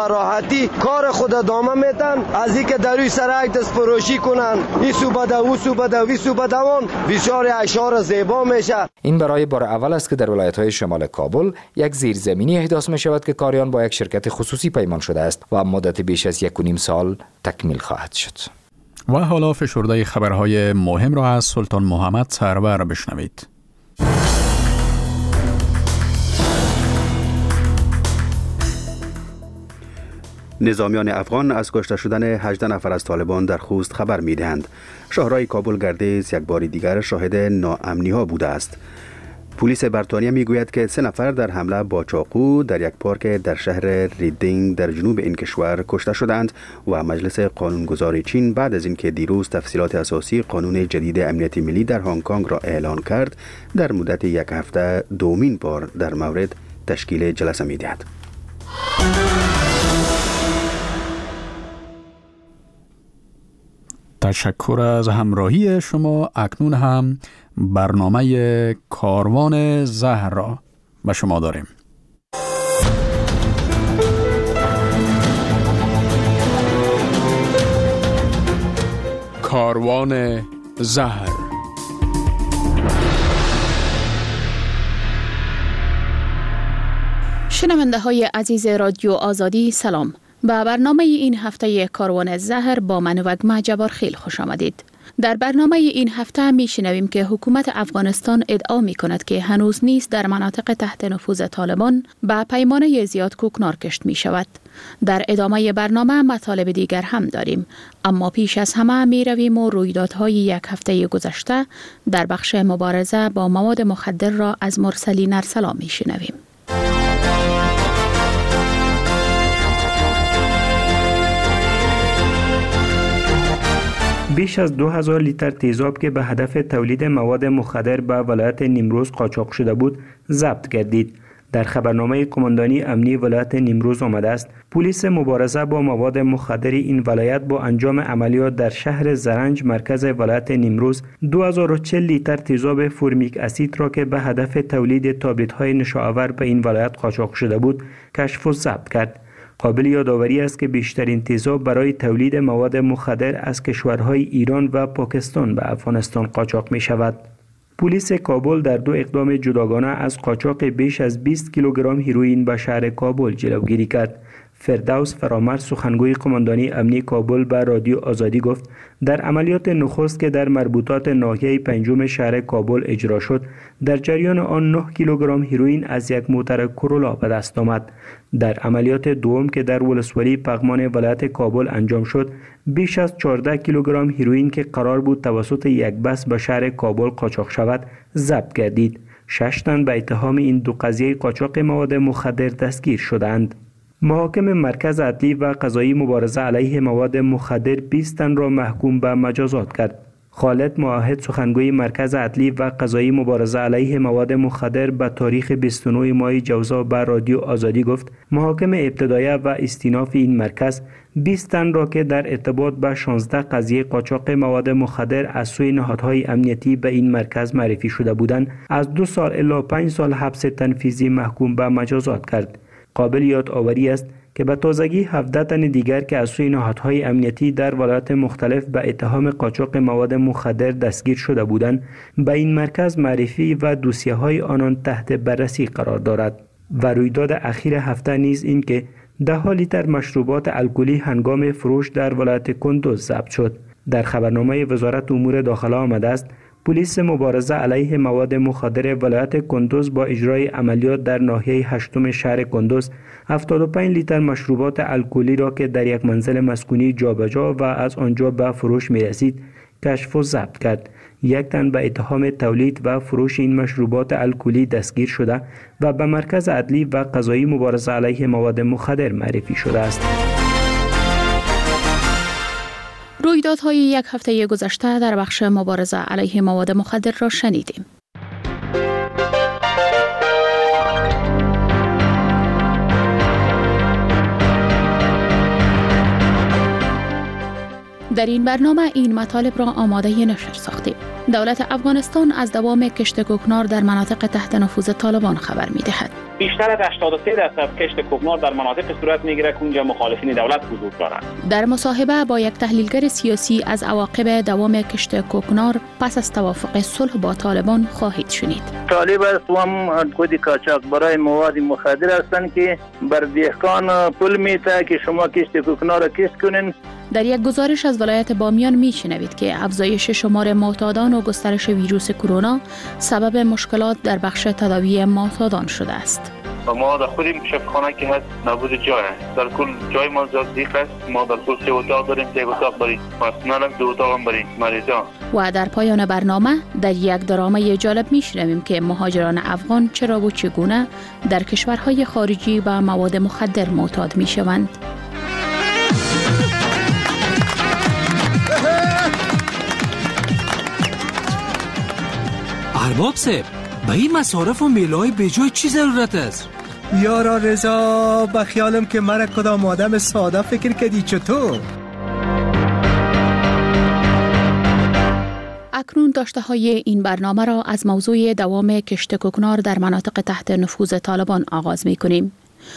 سلامتی کار خود ادامه میتن، از اینکه در روی سرک دست فروشی کنن، این صوبه ده و صوبه ده وی صوبه دوان بسیار اشعار زیبا میشه. این برای بار اول است که در ولایت‌های شمال کابل یک زیرزمینی احداث می شود که کاریان با یک شرکت خصوصی پیمان شده است و مدت بیش از یک و نیم سال تکمیل خواهد شد. و حالا فشرده خبرهای مهم را از سلطان محمد سرور بشنوید. نظامیان افغان از کشته شدن هجده نفر از طالبان در خوست خبر می‌دهند. شهرهای کابل گردیز یک بار دیگر شاهد ناامنی ها بوده است. پلیس بریتانیا میگوید که سه نفر در حمله با چاقو در یک پارک در شهر ریدینگ در جنوب این کشور کشته شدند و مجلس قانونگذار چین بعد از اینکه دیروز تفصیلات اساسی قانون جدید امنیت ملی در هنگ کنگ را اعلان کرد، در مدت یک هفته دومین بار در مورد تشکیل جلسه می‌دهد. تشکر از همراهی شما. اکنون هم برنامه کاروان زهر را به شما داریم. کاروان زهر. شنونده های عزیز رادیو آزادی سلام. به برنامه این هفته کاروان زهر با من وگمه جبارخیل خوش آمدید. در برنامه این هفته می شنویم که حکومت افغانستان ادعا می کند که هنوز نیز در مناطق تحت نفوذ طالبان به پیمانه زیاد کوکنار کشت می شود. در ادامه برنامه مطالب دیگر هم داریم، اما پیش از همه می رویم و رویدادهای یک هفته گذشته در بخش مبارزه با مواد مخدر را از مرسلی نرسلا می شنویم. بیش از دو هزار لیتر تیزاب که به هدف تولید مواد مخدر به ولایت نیمروز قاچاق شده بود ضبط گردید. در خبرنامه قماندانی امنی ولایت نیمروز آمده است پلیس مبارزه با مواد مخدر این ولایت با انجام عملیات در شهر زرنج مرکز ولایت نیمروز دو هزار و چهل لیتر تیزاب فرمیک اسید را که به هدف تولید تابلت‌های نشاور به این ولایت قاچاق شده بود کشف و ضبط کرد. قابل یادآوری است که بیشترین تیزاب برای تولید مواد مخدر از کشورهای ایران و پاکستان به افغانستان قاچاق می شود. پلیس کابل در دو اقدام جداگانه از قاچاق بیش از بیست کیلوگرم هیروئین به شهر کابل جلوگیری کرد. فردوس فرامرز سخنگوی قماندانی امنی کابل به رادیو آزادی گفت در عملیات نخست که در مربوطات ناحیه پنجم شهر کابل اجرا شد در جریان آن نه کیلوگرم هیروئین از یک موتر کرولا به دست آمد. در عملیات دوم که در ولسوالی پغمان ولایت کابل انجام شد بیش از چهارده کیلوگرم هیروئین که قرار بود توسط یک بس به شهر کابل قاچاق شود ضبط گردید. شش تن به اتهام این دو قضیه قاچاق مواد مخدر دستگیر شدند. محاکم مرکز عدلی و قضایی مبارزه علیه مواد مخدر بیست تن را محکوم به مجازات کرد. خالد معاهد سخنگوی مرکز عدلی و قضایی مبارزه علیه مواد مخدر به تاریخ بیست و نه ماه جوزا به رادیو آزادی گفت محاکم ابتدایه و استیناف این مرکز بیست تن را که در ارتباط با شانزده قضیه قاچاق مواد مخدر از سوی نهادهای امنیتی به این مرکز معرفی شده بودند از دو سال الی پنج سال حبس تنفیذی محکوم به مجازات کرد. قابل یادآوری است که به تازگی هفده تن دیگر که از سوی نهادهای امنیتی در ولایات مختلف به اتهام قاچاق مواد مخدر دستگیر شده بودند به این مرکز معرفی و دوسیه‌های آنان تحت بررسی قرار دارد. و رویداد اخیر هفته نیز این که ده ها لیتر مشروبات الکلی هنگام فروش در ولایت کندوز ضبط شد. در خبرنامه وزارت امور داخله آمده است پلیس مبارزه علیه مواد مخدر ولایت کندوز با اجرای عملیات در ناحیه هشتم شهر کندوز هفتاد و پنج لیتر مشروبات الکلی را که در یک منزل مسکونی جابجا و از آنجا به فروش می رسید کشف و ضبط کرد. یک تن به اتهام تولید و فروش این مشروبات الکلی دستگیر شده و به مرکز عدلی و قضایی مبارزه علیه مواد مخدر معرفی شده است. رویدادهای یک هفته گذشته در بخش مبارزه علیه مواد مخدر را شنیدیم. در این برنامه این مطالب را آماده نشر ساختیم. دولت افغانستان از دوام کشت کوکنار در مناطق تحت نفوذ طالبان خبر می دهد. بیشتر از هشتاد و سه درصد کشت کوکنار در مناطق صورت میگیره که اونجا مخالفین دولت حضور دارند. در مصاحبه با یک تحلیلگر سیاسی از عواقب دوام کشت کوکنار پس از توافق صلح با طالبان خواهید شنید. طالب است و هم خود قاچاق برای مواد مخدر هستند که بر دهقان پول میته که شما کشت کوکنار را کشت کنین. در یک گزارش از ولایت بامیان میشنوید که افزایش شمار معتادان و گسترش ویروس کرونا سبب مشکلات در بخش تداوی معتادان شده است. ما در خودیم شفاخانه که هست نبود جای است. در کل جای ما زیاد دیق است. ما در کل سه اتاق داریم، سه اتاق برای پرسنل، دو اتاق هم برای مریضان. و در پایان برنامه در یک درامه جالب میشنویم که مهاجران افغان چرا و چگونه در کشورهای خارجی به مواد مخدر معتاد میشوند. ارباب صاحب، به این مصارف و میلای بجای چی ضرورت است؟ یارا رضا، به خیالم که مرا کدام آدم ساده فکر کردی چطور؟ اکنون داشته های این برنامه را از موضوع دوام کشت کوکنار در مناطق تحت نفوذ طالبان آغاز می کنیم.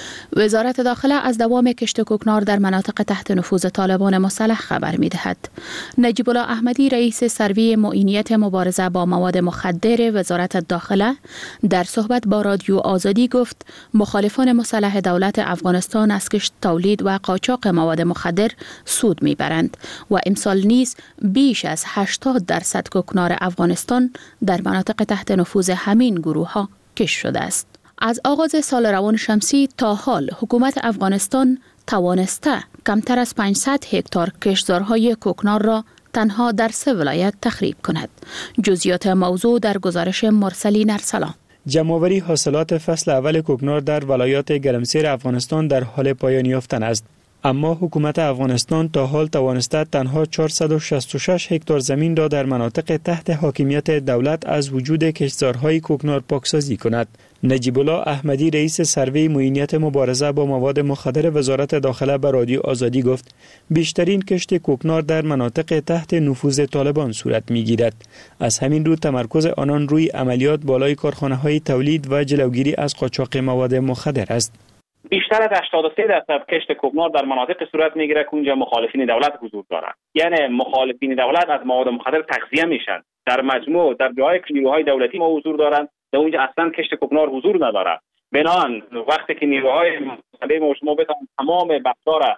وزارت داخله از دوام کشت کوکنار در مناطق تحت نفوذ طالبان مسلح خبر می دهد. نجیب الله احمدی رئیس سروی معینیت مبارزه با مواد مخدر وزارت داخله در صحبت با رادیو آزادی گفت مخالفان مسلح دولت افغانستان از کشت تولید و قاچاق مواد مخدر سود می برند و امسال نیز بیش از هشتاد درصد کوکنار افغانستان در مناطق تحت نفوذ همین گروه ها کشت شده است. از آغاز سال روان شمسی تا حال حکومت افغانستان توانسته کمتر از پانصد هکتار کشتزارهای کوکنار را تنها در سه ولایت تخریب کند. جزئیات موضوع در گزارش مرسلین ارسلان. جمع‌آوری حاصلات فصل اول کوکنار در ولایات گرمسیر افغانستان در حال پایان یافتن است. اما حکومت افغانستان تا حال توانسته تنها چهارصد و شصت و شش هکتار زمین را در مناطق تحت حاکمیت دولت از وجود کشتزارهای کوکنار پاکسازی کند. نجیب الله احمدی رئیس سروی معینیت مبارزه با مواد مخدر وزارت داخله به رادیو آزادی گفت بیشترین کشت کوکنار در مناطق تحت نفوذ طالبان صورت می‌گیرد. از همین رو تمرکز آنان روی عملیات بالای کارخانه‌های تولید و جلوگیری از قاچاق مواد مخدر است. بیشتر از هشتاد و سه درصد کشت کوکنار در مناطق صورت میگیره که اونجا مخالفین دولت حضور دارند. یعنی مخالفین دولت از مواد مخدر تغذیه میشن. در مجموع در جاهای که نیروهای دولتی ما حضور دارند، در اونجا اصلا کشت کوکنار حضور نداره. بنابراین وقتی که نیروهای مختلف ما شما بتوان تمام بخش‌ها را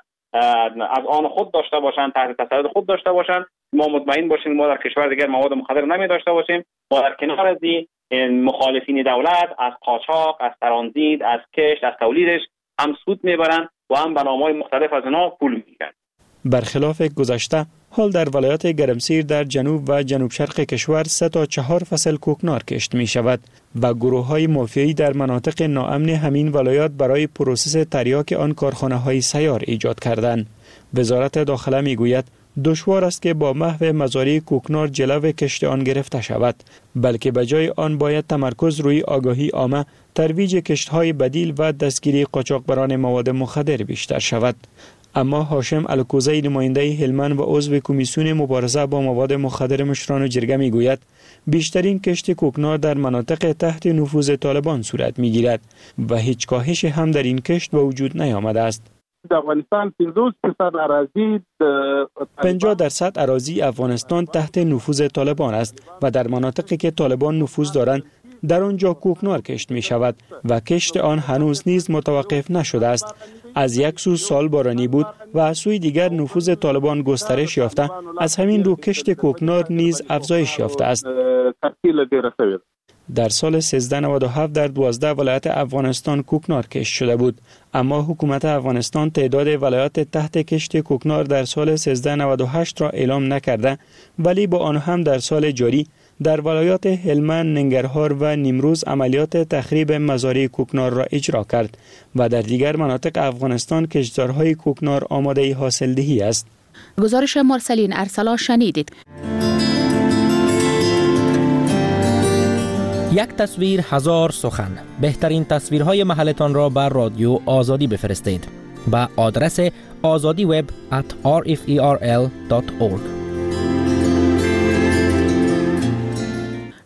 از آن خود داشته باشن، تحت تسلط خود داشته باشن، ما مطمئن باشیم ما در کشور دیگر مواد مخدر نمی داشته باشیم. ما در کنار از این مخالفین دولت از قاچاق، از ترانزیت، از کشت، از تولیدش هم سود میبرند و هم به نام‌های مختلف از آنها پول میگیرند. برخلاف گذشته، حال در ولایت گرمسیر در جنوب و جنوب شرق کشور سه تا چهار فصل کوکنار کشت می شود و گروه های مافیایی در مناطق ناامن همین ولایات برای پروسس تریاک آن کارخانه های سیار ایجاد کردند. وزارت داخله می گوید دشوار است که با محو مزارع کوکنار جلو کشت آن گرفته شود، بلکه به جای آن باید تمرکز روی آگاهی عامه، ترویج کشت‌های بدیل و دستگیری قاچاقبران مواد مخدر بیشتر شود. اما هاشم الکوزی نماینده هلمند و عضو کمیسیون مبارزه با مواد مخدر مشران جرگه میگوید بیشترین کشت کوکنار در مناطق تحت نفوذ طالبان صورت میگیرد و هیچ کاهش هم در این کشت به وجود نیامده است. در افغانستان پنځوس درصد اراضی پنجاه درصد اراضی افغانستان تحت نفوذ طالبان است و در مناطقی که طالبان نفوذ دارند در آنجا کوکنار کشت می شود و کشت آن هنوز نیز متوقف نشده است. از یک سو سال بارانی بود و از سوی دیگر نفوذ طالبان گسترش یافته، از همین رو کشت کوکنار نیز افزایش یافته است. در سال سیزده نود و هفت در دوازده ولایت افغانستان کوکنار کشت شده بود، اما حکومت افغانستان تعداد ولایات تحت کشت کوکنار در سال سیزده نود و هشت را اعلام نکرده، ولی با آن هم در سال جاری در ولایات هلمند، ننگرهار و نیمروز عملیات تخریب مزارع کوکنار را اجرا کرد و در دیگر مناطق افغانستان کشتزارهای کوکنار آماده حاصلدهی است. گزارش مرسلین ارسلا شنیدید. یک تصویر هزار سخن. بهترین تصویرهای محلتان را بر رادیو آزادی بفرستید با آدرس آزادی وب ات آر اف ای آر ال دات اورگ.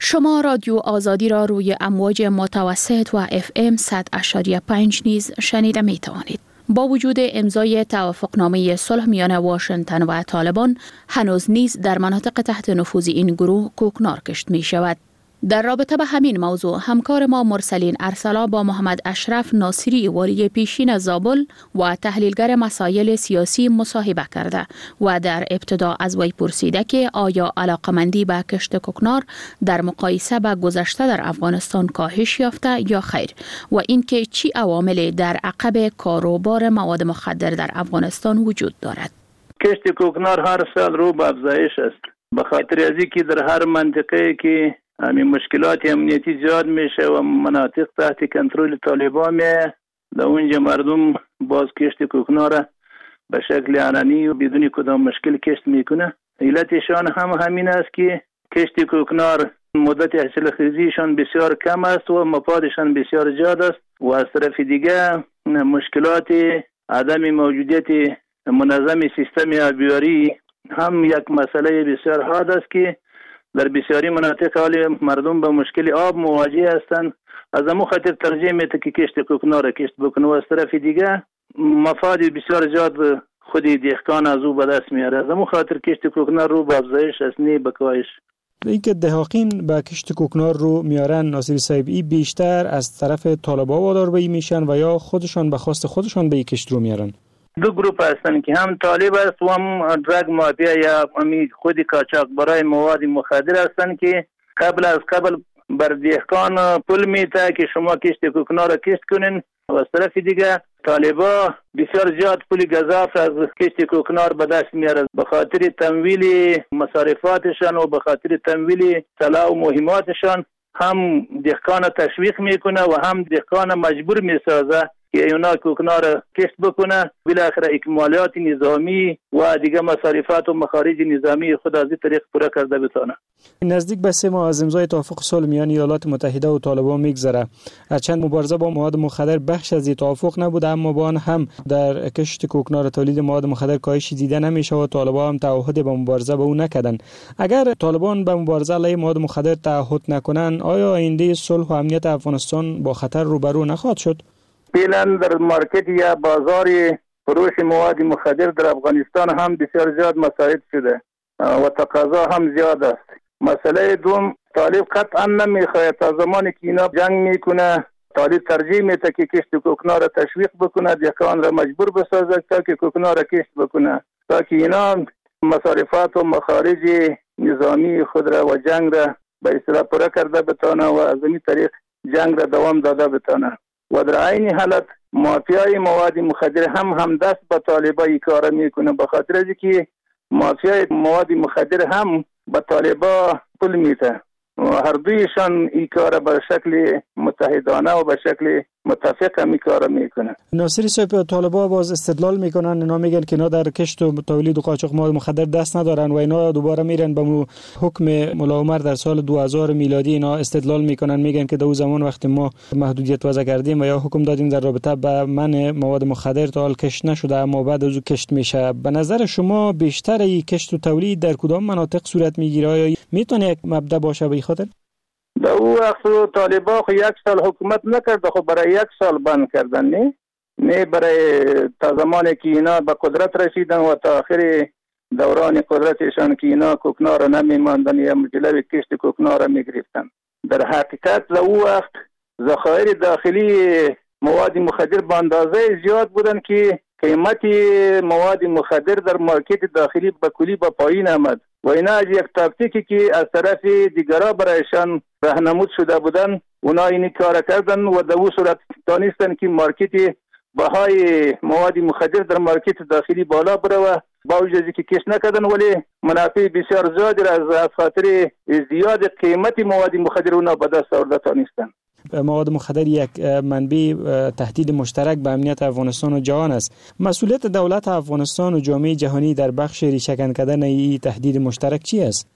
شما رادیو آزادی را روی امواج متوسط و اف ام صد و شش ممیز پنج نیز شنیده می توانید. با وجود امضای توافقنامه صلح میان واشنگتن و طالبان، هنوز نیز در مناطق تحت نفوذ این گروه کوکنار کشت می شود. در رابطه به همین موضوع همکار ما مرسلین ارسلا با محمد اشرف ناصری والی پیشین زابل و تحلیلگر مسائل سیاسی مصاحبه کرده و در ابتدا از وی پرسیده که آیا علاقمندی به کشت کوکنار در مقایسه با گذشته در افغانستان کاهش یافته یا خیر و اینکه چی عواملی در عقب کاروبار مواد مخدر در افغانستان وجود دارد. کشت کوکنار هر سال رو به افزایش است، به خاطر از اینکه در هر منطقه که همین مشکلات امنیتی زیاد میشه و مناطق تحت کنترل طالبان میه، در اونجا مردم باز کشت کوکنار به شکل علنی و بدون کدام مشکل کشت میکنه. علتشان هم همین است که کشت کوکنار مدت حاصل خیزیشان بسیار کم است و مفادشان بسیار زیاد است و از طرف دیگه مشکلات عدم موجودیت منظم سیستم آبیاری هم یک مسئله بسیار حاد است که در بسیاری مناطق حال مردم به مشکل آب مواجه هستند. از همون خاطر ترجیح میده که کشت کوکنار کشت بکنه و از طرف دیگه مفاد بسیار زیاد خود دهقان از او به دست میاره. از همون خاطر کشت کوکنار رو به افزایش است، نه به کاهش. اینکه دهقان به کشت کوکنار رو میارن ناصری صاحب، این بیشتر از طرف طالبان وادار به این میشن و یا خودشان به خواست خودشان به این کشت رو میارن؟ دو گروپ هستن که هم طالب است و هم درگ مافیا یا خود قاچاق برای مواد مخدر هستن که قبل از قبل بر دهقان پول میده که شما کشت کوکنار را کشت کنین و از طرف دیگه طالبا بسیار زیاد پول گزاف از کشت کوکنار به دست میاره به خاطر تمویل مصارفاتشان و به خاطر تمویل طلا و مهماتشان. هم دهقان تشویق میکنه و هم دهقان مجبور میسازه که اونا کوکنار کشت بکنه، بالاخره اکمالات نظامی و دیگه مصارفات و مخارج نظامی خود از این طریق پورا کرده بتونه. نزدیک به سه ماه از امضای توافق صلح میان ایالات متحده و طالبان میگذره. هرچند مبارزه با مواد مخدر بخش از این توافق نبوده، اما با آن هم در کشت کوکنار تولید مواد مخدر کاهشی دیده نمیشه و طالبان هم تعهد به مبارزه با اون نکردن. اگر طالبان به مبارزه علیه مواد مخدر تعهد نکنن، آیا آینده صلح و امنیت افغانستان با خطر روبرو نخواهد شد؟ فعلا در مارکت یا بازار فروش مواد مخدر در افغانستان هم بسیار زیاد مساعد شده و تقاضا هم زیاد است. مسئله دوم، طالب قطعا نمیخواد تا زمانی که اینا جنگ میکنه، طالب ترجیح میده که کشت کوکنار را تشویق بکنه، دهقان را مجبور بسازه تا که کوکنار را کشت بکنه، تا که اینا مصارفات و مخارج نظامی خود را و جنگ را به اصطلاح پورا کرده بتونه و از این طریق جنگ را دوام داده بتونه. و در عین حالت مافیای مواد مخدر هم هم دست به طالبای کار میکنه، به خاطر از اینکه مافیای مواد مخدر هم به طالبا پول میده و هر دویشان این کار به شکل متحدانه و به شکل متفق می کار میکنه. ناصری صاحب، طالبا باز استدلال میکنن، اینا میگن که اینا در کشت و تولید و قاچاق مواد مخدر دست ندارن و اینا دوباره میرن به مو حکم ملا عمر در سال دو هزار میلادی. اینا استدلال میکنن، میگن که در اون زمان وقتی ما محدودیت وضع کردیم و یا حکم دادیم در رابطه با منع مواد مخدر تا حال کشت نشده اما بعد از اون کشت میشه. به نظر شما بیشتر این کشت و تولید در کدام مناطق صورت میگیره؟ آیا میتونه یک مبدا باشه به خاطر؟ در او وقت طالبا خو یک سال حکومت نکرد، خو برای یک سال بند کردن، نه نه برای تا زمانی که اینا به قدرت رسیدن و تا آخر دوران قدرتشان که اینا کوکنار را نمیماندن یا جلوی کشت کوکنار را میگرفتن. در حقیقت در او وقت ذخایر داخلی مواد مخدر به اندازه زیاد بودن که قیمت مواد مخدر در مارکت داخلی به کلی به پایین آمد و اینا از یک تاکتیکی که از طرف دیگرها برایشان راهنمود شده بودن اونا این کار کردن و در اون صورت دانستن که مارکت بهای مواد مخدر در مارکت داخلی بالا بره و با وجودی که کش نکردن ولی منافع بسیار زیادی از خاطر زیاد قیمت مواد مخدر اونا به دست آورده دانستن. مواد مخدر یک منبع تهدید مشترک به امنیت افغانستان و جهان است. مسئولیت دولت افغانستان و جامعه جهانی در بخش ریشه‌کن کردن این تهدید مشترک چی است؟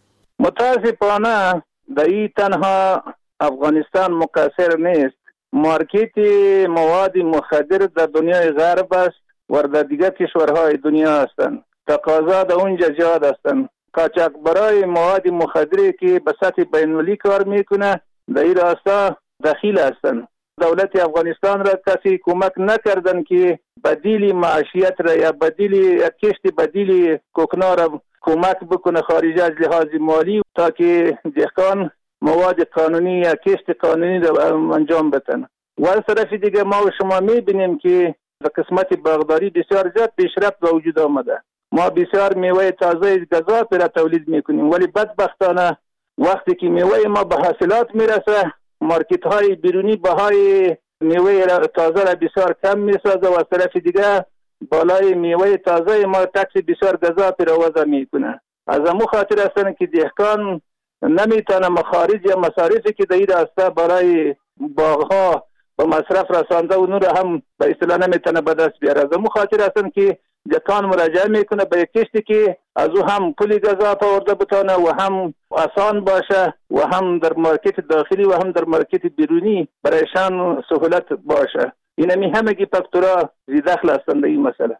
متاسفانه در این تنها افغانستان مقصر نیست. مارکت مواد مخدر در دنیای غرب است و در دیگر کشورهای دنیا هستند. تقاضا در اونجا زیاد هستند. قاچاقبرای مواد مخدری که به سطح بین‌المللی کار میکنه در این راستا دخیل هستند. دولت افغانستان را کسی کمک نکردن که بدیل معیشت را یا بدیل کشت بدیل کوکنار را کمک بکنه خارج از لحاظ مالی تا که دهقان مواد قانونی یا کشت قانونی را انجام بدن. و از طرف دیگه ما و شما میبینیم که در قسمت باغداری بسیار زیاد پیشرفت به وجود آمده. ما بسیار میوه تازه گزاف را تولید میکنیم، ولی بدبختانه وقتی که میوه ما به حاصلات میرسه مارکت های بیرونی بهای میوه تازه را بسیار کم میسازه و از طرف دیگه بالای میوه تازه ما تکس بسیار گزاف را وضع میکنه. از امو خاطر هستن که دهقان نمیتونه مخارج یا مصارفی که در این راسته برای باغها و مصرف رسانده و نور هم به اصطلاح نمیتونه به دست بیاره. از امو خاطر هستن که دهقان مراجعه میکنه به کشتی که از او هم پولی گزاف آورده بتونه و هم آسان باشه و هم در مارکت داخلی و هم در مارکت بیرونی برایشان سهولت باشه. این همی همگی فاکتورها زی دخل هستند در این مسئله.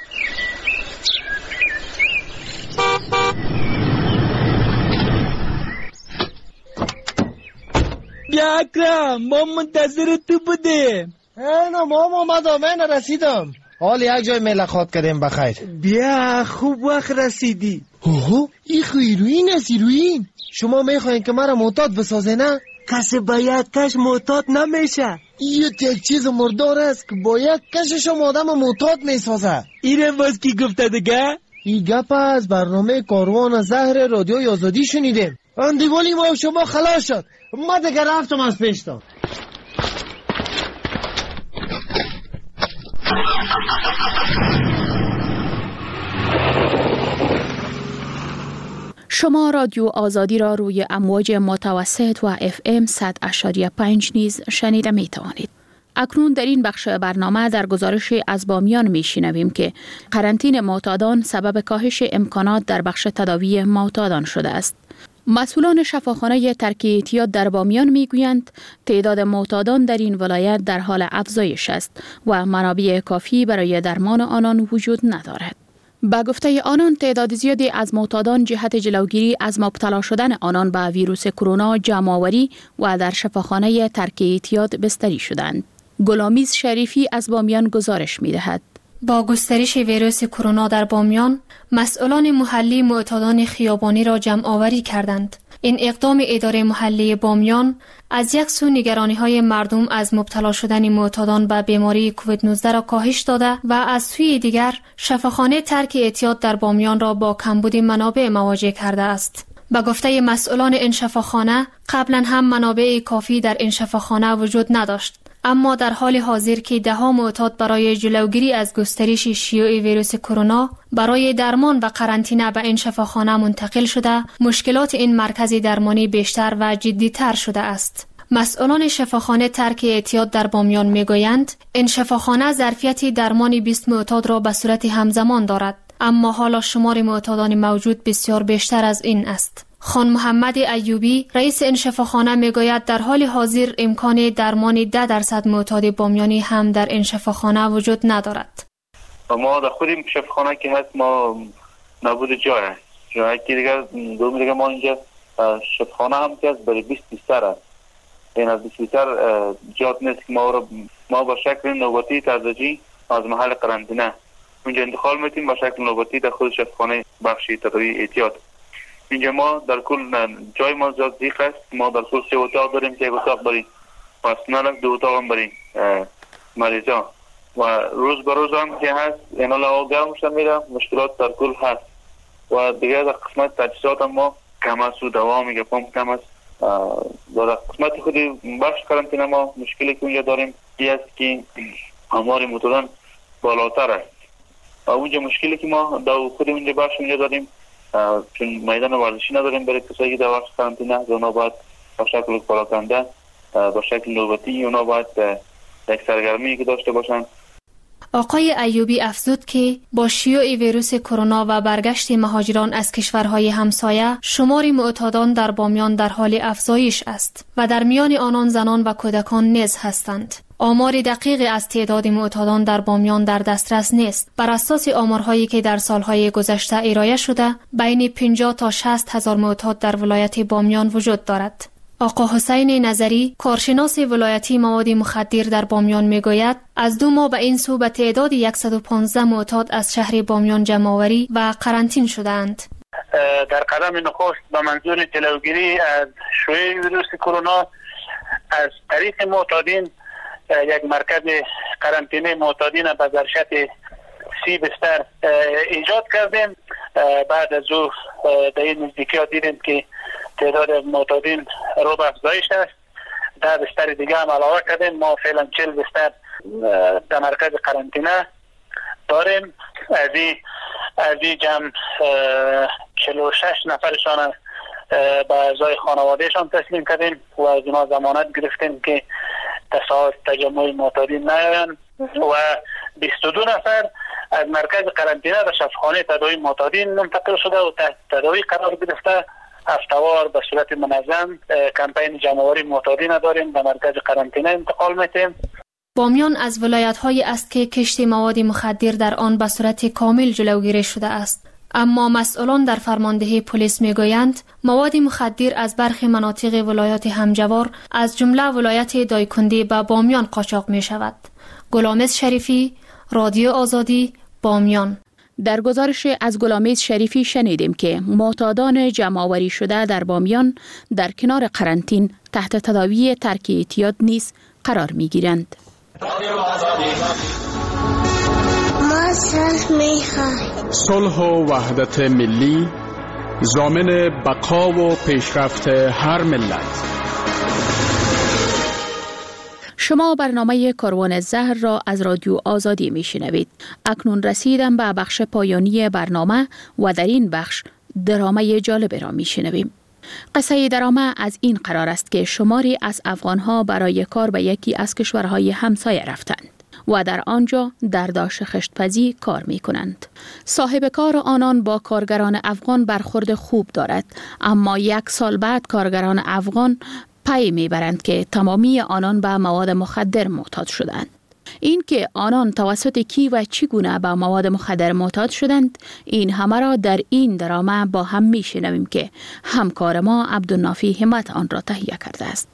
بیا اکرم، ما منتظر تو بودیم. اینا ماما اومدم، من رسیدم. حال یک جای ملاقات کردیم بخیر. بیا خوب وقت رسیدی. اوه این خو ایروین است ایروین. شما میخواین که مرا معتاد بسازه نه؟ کسی باید کش معتاد نمیشه. این یک چیز مردار است که باید کشش آدم معتاد میسازه. اینه باز کی گفته دیگه؟ این گپ از برنامه کاروان زهر رادیوی آزادی شنیدیم. اندیوالی ما و شما خلاص شد. ما دیگه رفتم از پیشتان. شما رادیو آزادی را روی امواج متوسط و اف ام صد و پنج و پنج نیز شنیده می توانید. اکنون در این بخش برنامه در گزارش از بامیان می شنویم که قرنطینه معتادان سبب کاهش امکانات در بخش تداوی معتادان شده است. مسئولان شفاخانه ترک اعتیاد در بامیان می گویند تعداد معتادان در این ولایت در حال افزایش است و منابع کافی برای درمان آنان وجود ندارد. با گفته آنان تعداد زیادی از معتادان جهت جلوگیری از مبتلا شدن آنان به ویروس کرونا جمع‌آوری و در شفاخانه ترک اعتیاد بستری شدند. گلامیز شریفی از بامیان گزارش می دهد. با گسترش ویروس کرونا در بامیان، مسئولان محلی معتادان خیابانی را جمع آوری کردند. این اقدام اداره محلی بامیان از یک سو نگرانی‌های مردم از مبتلا شدن معتادان به بیماری کووید نوزده را کاهش داده و از سوی دیگر شفاخانه ترک اعتیاد در بامیان را با کمبود منابع مواجه کرده است. با گفته مسئولان این شفاخانه، قبلا هم منابع کافی در این شفاخانه وجود نداشت. اما در حال حاضر که ده ها معتاد برای جلوگیری از گسترش شیوع ویروس کرونا برای درمان و قرنطینه به این شفاخانه منتقل شده، مشکلات این مرکز درمانی بیشتر و جدی‌تر شده است. مسئولان شفاخانه ترک اعتیاد در بامیان میگویند این شفاخانه ظرفیت درمان بیست معتاد را به صورت همزمان دارد، اما حالا شمار معتادان موجود بسیار بیشتر از این است. خان محمد ایوبی رئیس این شفاخانه میگوید در حال حاضر امکان درمان ده درصد معتاد بامیانی هم در این شفاخانه وجود ندارد. ما در خود این شفاخانه که هست ما نبود جای هست. جایی که دیگر دوم دیگر ما اینجا شفاخانه هم که هست برای بیست بیستر هست. این از بیست بیستر جات نیست که ما را ما با شکل نوبتی تدریجی از محل قرنطینه اونجا انتقال میتیم با شکل نوبتی در خود شفاخانه بخش تداوی اعتیاد. اینجا ما در کل جای ما زیاد دیق است. ما در کل سه اتاق داریم که یک اتاق برای پرسنل، دو اتاق هم برای مریضا و روز به روز هم که هست اینا لوا گرم شده میره، مشکلات در کل هست و دیگه در قسمت تجهیزات هم ما کم است و دوا میگه پمپ کم است. در قسمت خودی بخش قرنطینه ما مشکلی که اونجا داریم این است که آمار معتادان بالاتر است و اونجا مشکلی که ما در خود اونجا بخش اونجا داریم چون میدان ورزشی نداریم برای کسایی که در بخش قرنطینه اونا باید با شکل پراکنده با شکل نوبتی اونا باید یک سرگرمی که داشته باشن. آقای ایوبی افزود که با شیوع ویروس کرونا و برگشت مهاجران از کشورهای همسایه شمار معتادان در بامیان در حال افزایش است و در میان آنان زنان و کودکان نیز هستند. آمار دقیقی از تعداد معتادان در بامیان در دسترس نیست. بر اساس آمارهایی که در سالهای گذشته ارائه شده، بین پنجاه تا شصت هزار معتاد در ولایت بامیان وجود دارد. آقا حسین نظری، کارشناس ولایتی مواد مخدر در بامیان میگوید از دو ماه به این سو به تعداد صد و پانزده معتاد از شهر بامیان جمع‌آوری و قرنطین شدند. در قدم نخست به منظور جلوگیری از شیوع ویروس کرونا از طریق معتادین یک مرکز قرنطینه معتادین به ظرفیت سی بستر ایجاد کردیم. بعد از او در این نزدیکی ها دیدیم که تعداد معتادین رو به افزایش است. ده بستر دیگه هم علاوه کردیم. ما فعلا چهل بستر در مرکز قرنطینه داریم. از این از این جمع چهل و شش نفرشان به اعضای خانوادهشان تسلیم کردیم و از اونا ضمانت گرفتیم که تصاحب تجمع معتادین نیاین و بیست و دو نفر از مرکز قرنطینه به شفاخانه تداوی معتادین منتقل شده و تحت تداوی قرار گرفته. هفته‌وار به صورت منظم کمپین جمع‌آوری معتادین داریم به مرکز قرنطینه انتقال میتیم. بامیان از ولایت‌هایی است که کشت مواد مخدر در آن به صورت کامل جلوگیری شده است. اما مسئولان در فرماندهی پلیس میگویند مواد مخدر از برخی مناطق ولایات همجوار از جمله ولایت دایکنی به بامیان قاچاق می شود. گلامز شریفی، رادیو آزادی، بامیان. در گزارش از گلامز شریفی شنیدیم که معتادان جمع‌آوری شده در بامیان در کنار قرنطین تحت تداوی ترک اعتیاد نیز قرار می گیرند. ما صلح می‌خوایم. صلح و وحدت ملی ضامن بقا و پیشرفت هر ملت. شما برنامه کاروان زهر را از رادیو آزادی میشنوید. اکنون رسیدم به بخش پایانی برنامه و در این بخش درامه جالب را میشنویم. قصه درامه از این قرار است که شماری از افغانها برای کار به یکی از کشورهای همسایه رفتند و در آنجا در داشت خشتپزی کار می کنند. صاحب کار آنان با کارگران افغان برخورد خوب دارد، اما یک سال بعد کارگران افغان پی می برند که تمامی آنان به مواد مخدر معتاد شدند. این که آنان توسط کی و چگونه به مواد مخدر معتاد شدند، این همه را در این درامه با هم می شنویم که همکار ما عبدالنافی همت آن را تهیه کرده است.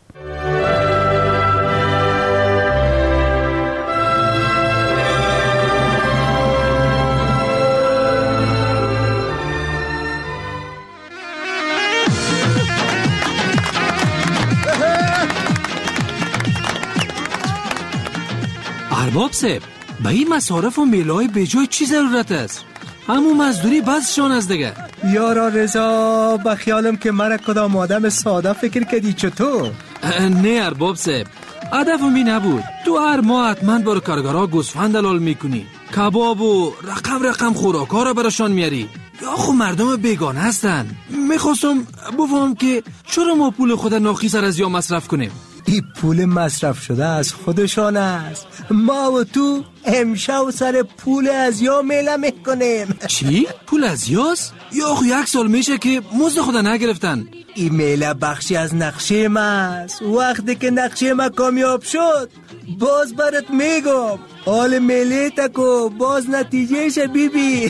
ارباب صاحب، به این مصارف و میلای به جای چی ضرورت است؟ همون مزدوری بسشان از دیگه. یارا رضا، به خیالم که من کدام آدم ساده فکر کردی چطور؟ نه ارباب صاحب، هدفم این نبود. تو هر ماه حتما بر کارگرها گوسفند دلال میکنی، کباب و رقم رقم خوراکا را براشان میاری. یا خو مردم بیگانه هستن. میخواستم بفهم که چرا ما پول خود ناخی سر از یا مصرف کنیم؟ این پول مصرف شده از خودشان است. ما و تو امشب سر پول از یا میله میکنیم. چی؟ پول از یاست؟ یا خو یک سال میشه که مزد خود نگرفتن. این میله بخشی از نقشه ما است. وقتی که نقشه ما کامیاب شد باز برات میگم. حال میله تکو باز نتیجهش بی بی.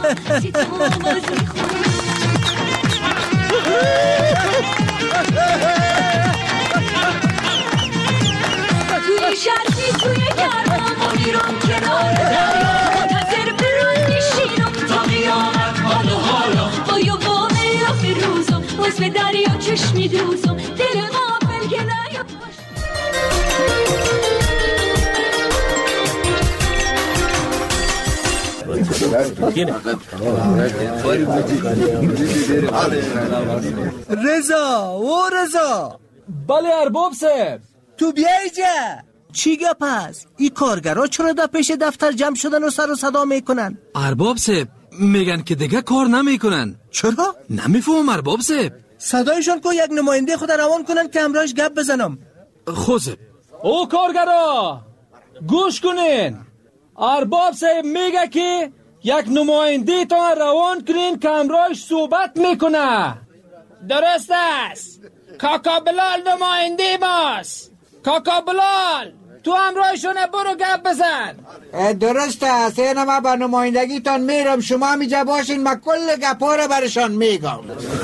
توی شرفی توی گرمان و میرم کنار دریا، منتظر برون میشینم تا قیامت حال و حالا. با یو با میلا فروزم باز به دریا چشمی دوزم، دل غافل که نیا رضا و رضا. بله ارباب صاحب. تو بیایی جا چی گپ هست؟ این کارگرها چرا در پیش دفتر جمع شدن و سر و صدا میکنن؟ ارباب صاحب میگن که دیگه کار نمیکنن. چرا؟ نمیفهم ارباب صاحب. صدایشان کو یک نماینده خود روان کنن که همراهش گپ بزنم. خوزه او کارگرها گوش کنین. ارباب صاحب میگه که یک نماینده تا روان کنین که همراهش صحبت میکنه. درست است. کاکا بلال نماینده ماست. کاکا بلال تو همراهشونه، برو گپ بزن. درسته است، اینه من با نمایندگیتان میرم، شما میجا باشین، من کل گپا رو برشان میگم.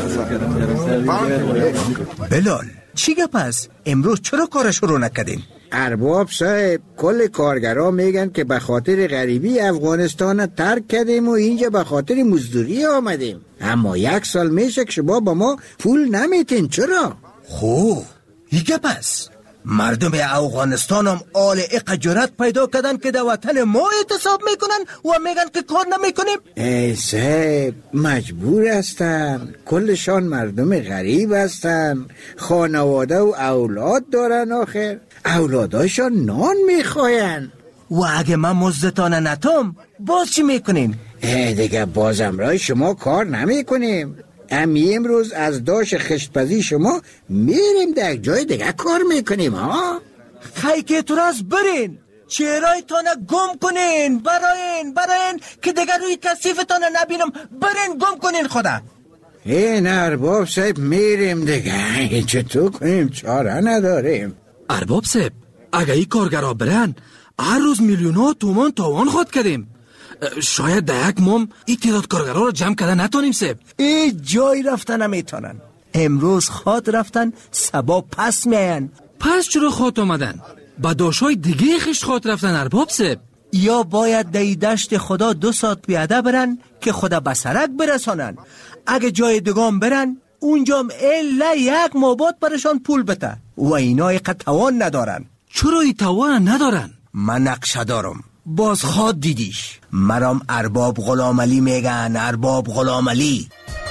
بلال چی گپ است؟ امروز چرا کارش رو نکردین؟ ارباب صاحب، کل کارگرها میگن که به خاطر غریبی افغانستان ترک کردیم و اینجا به خاطر مزدوری آمدیم. اما یک سال میشه که شما با ما پول نمیتین، چرا؟ خو این گپ است. مردم افغانستان هم آل اق جرأت پیدا کردن که در وطن ما اعتصاب میکنن و میگن که کار نمیکنیم. ای صاحب، مجبور هستن، کلشان مردم غریب هستن، خانواده و اولاد دارن، آخر اولاداشان نان میخواین. و اگه من مزدتان نتام باز چی میکنین؟ دیگه بازم رای شما کار نمیکنیم. امی امروز از داش خشتپزی شما میریم در جای دیگه کار میکنیم ها. خی که تو راست برین، چهرهای تانه گم کنین، براین براین که دیگه روی کسیفتانه نبینم، برین گم کنین خدا. این ارباب صاحب میریم دیگه، چطور کنیم، چاره نداریم. ارباب صاحب، اگه ای کارگرها برن هر روز میلیون ها تومان تاوان خود کردیم. شاید در یک مام این تعداد کارگرها رو جمع کرده نتانیم صاحب. ای جای رفتن نمیتونن، امروز خود رفتن سبا پس میاین. پس چرا خود آمدن؟ با داشای دیگه خشت خود رفتن ارباب صاحب. یا باید دی دشت خدا دو ساعت پیاده برن که خدا بسرک برسانن. اگه جای دگام برن اونجا الا یک مابات برشان پول بده و اینا یک توان ندارن. چرا ای توان ندارن؟ من نقشه دارم، باز خواد دیدیش. مرام ارباب غلام علی میگن، ارباب غلام علی.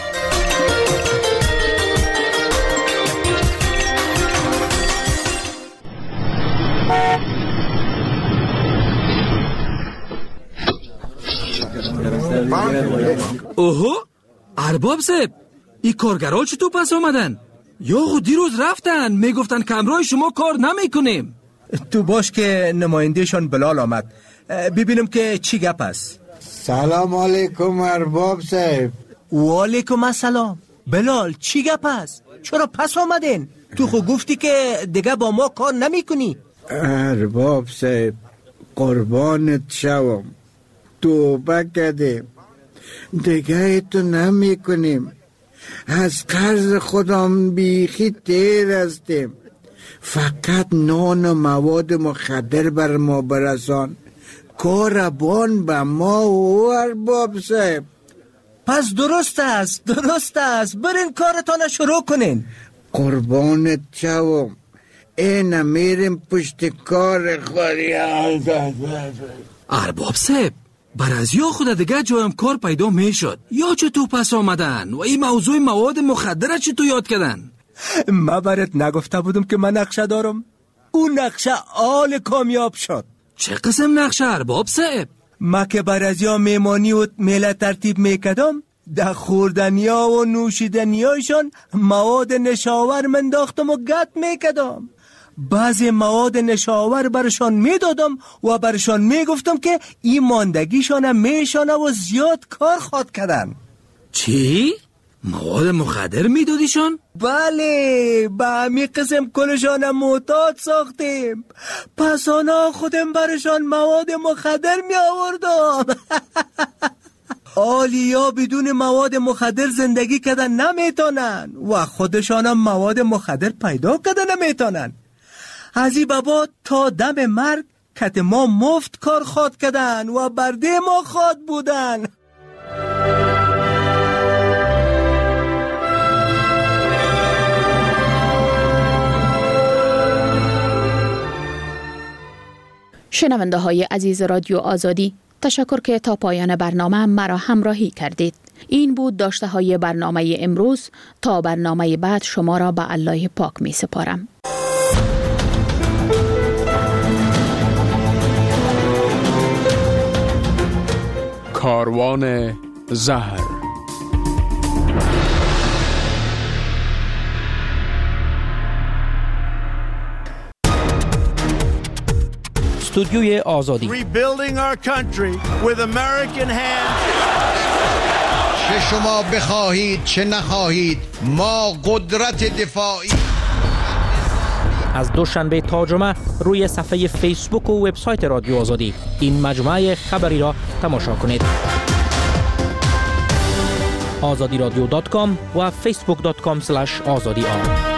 اوهو ارباب صاحب، این کارگرها چطور پس آمدن؟ یا خود دیروز رفتن میگفتن کمرای شما کار نمیکنیم. تو باش که نمایندهشان بلال آمد، ببینم که چی گپ است. سلام علیکم ارباب صاحب. و علیکم السلام. بلال چی گپ است؟ چرا پس آمدین؟ تو خود گفتی که دیگه با ما کار نمی کنی. ارباب صاحب قربانت شوم، توبه کردیم، دیگه تو نمی کنیم، از قرض خودم بیخی تیر هستیم، فقط نان و مواد مخدر بر ما برسان، کاربان به ما و ارباب صاحب. پس درست است، درست است، برین کارتان شروع کنین. قربانت شوم، این میریم پشت کار خوری. ارباب صاحب، بر از یا خود دیگه جایم کار پیدا میشد، یا چطور پس آمدن و این موضوع مواد مخدر چطور یاد کردن؟ من برات نگفته بودم که من نقشه دارم؟ اون نقشه آل کامیاب شد. چه قسم نقشه ارباب صاحب؟ ما که بر از یا میمانی و میله ترتیب میکدم، در خوردنیا و نوشیدنیایشان مواد نشاور منداختم و گت میکدم. بعضی مواد نشاور برشان میدادم و برشان میگفتم که این ماندگیشان میشانه و زیاد کار خواد کردن. چی؟ مواد مخدر میدادیشان؟ بله، به همی قسم کلشان معتاد ساختیم. پس آنا خودم برشان مواد مخدر می آوردم. آلیا بدون مواد مخدر زندگی کردن نمیتونن و خودشان هم مواد مخدر پیدا کردن نمیتونن. از این بابا تا دم مرگ کت ما مفت کار خواد کردن و برده ما خواد بودن. شنونده های عزیز رادیو آزادی، تشکر که تا پایان برنامه مرا همراهی کردید. این بود داشته های برنامه امروز. تا برنامه بعد شما را به الله پاک می سپارم. کاروان زهر. استودیوی آزادی. Rebuilding our country with American hands. چه شما بخواهید چه نخواهید، ما قدرت دفاعی از دوشنبه تا جمعه روی صفحه فیسبوک و وبسایت رادیو آزادی این مجموعه خبری را تماشا کنید. آزادی رادیو دات کام و فیسبوک دات کام اسلش آزادی آر.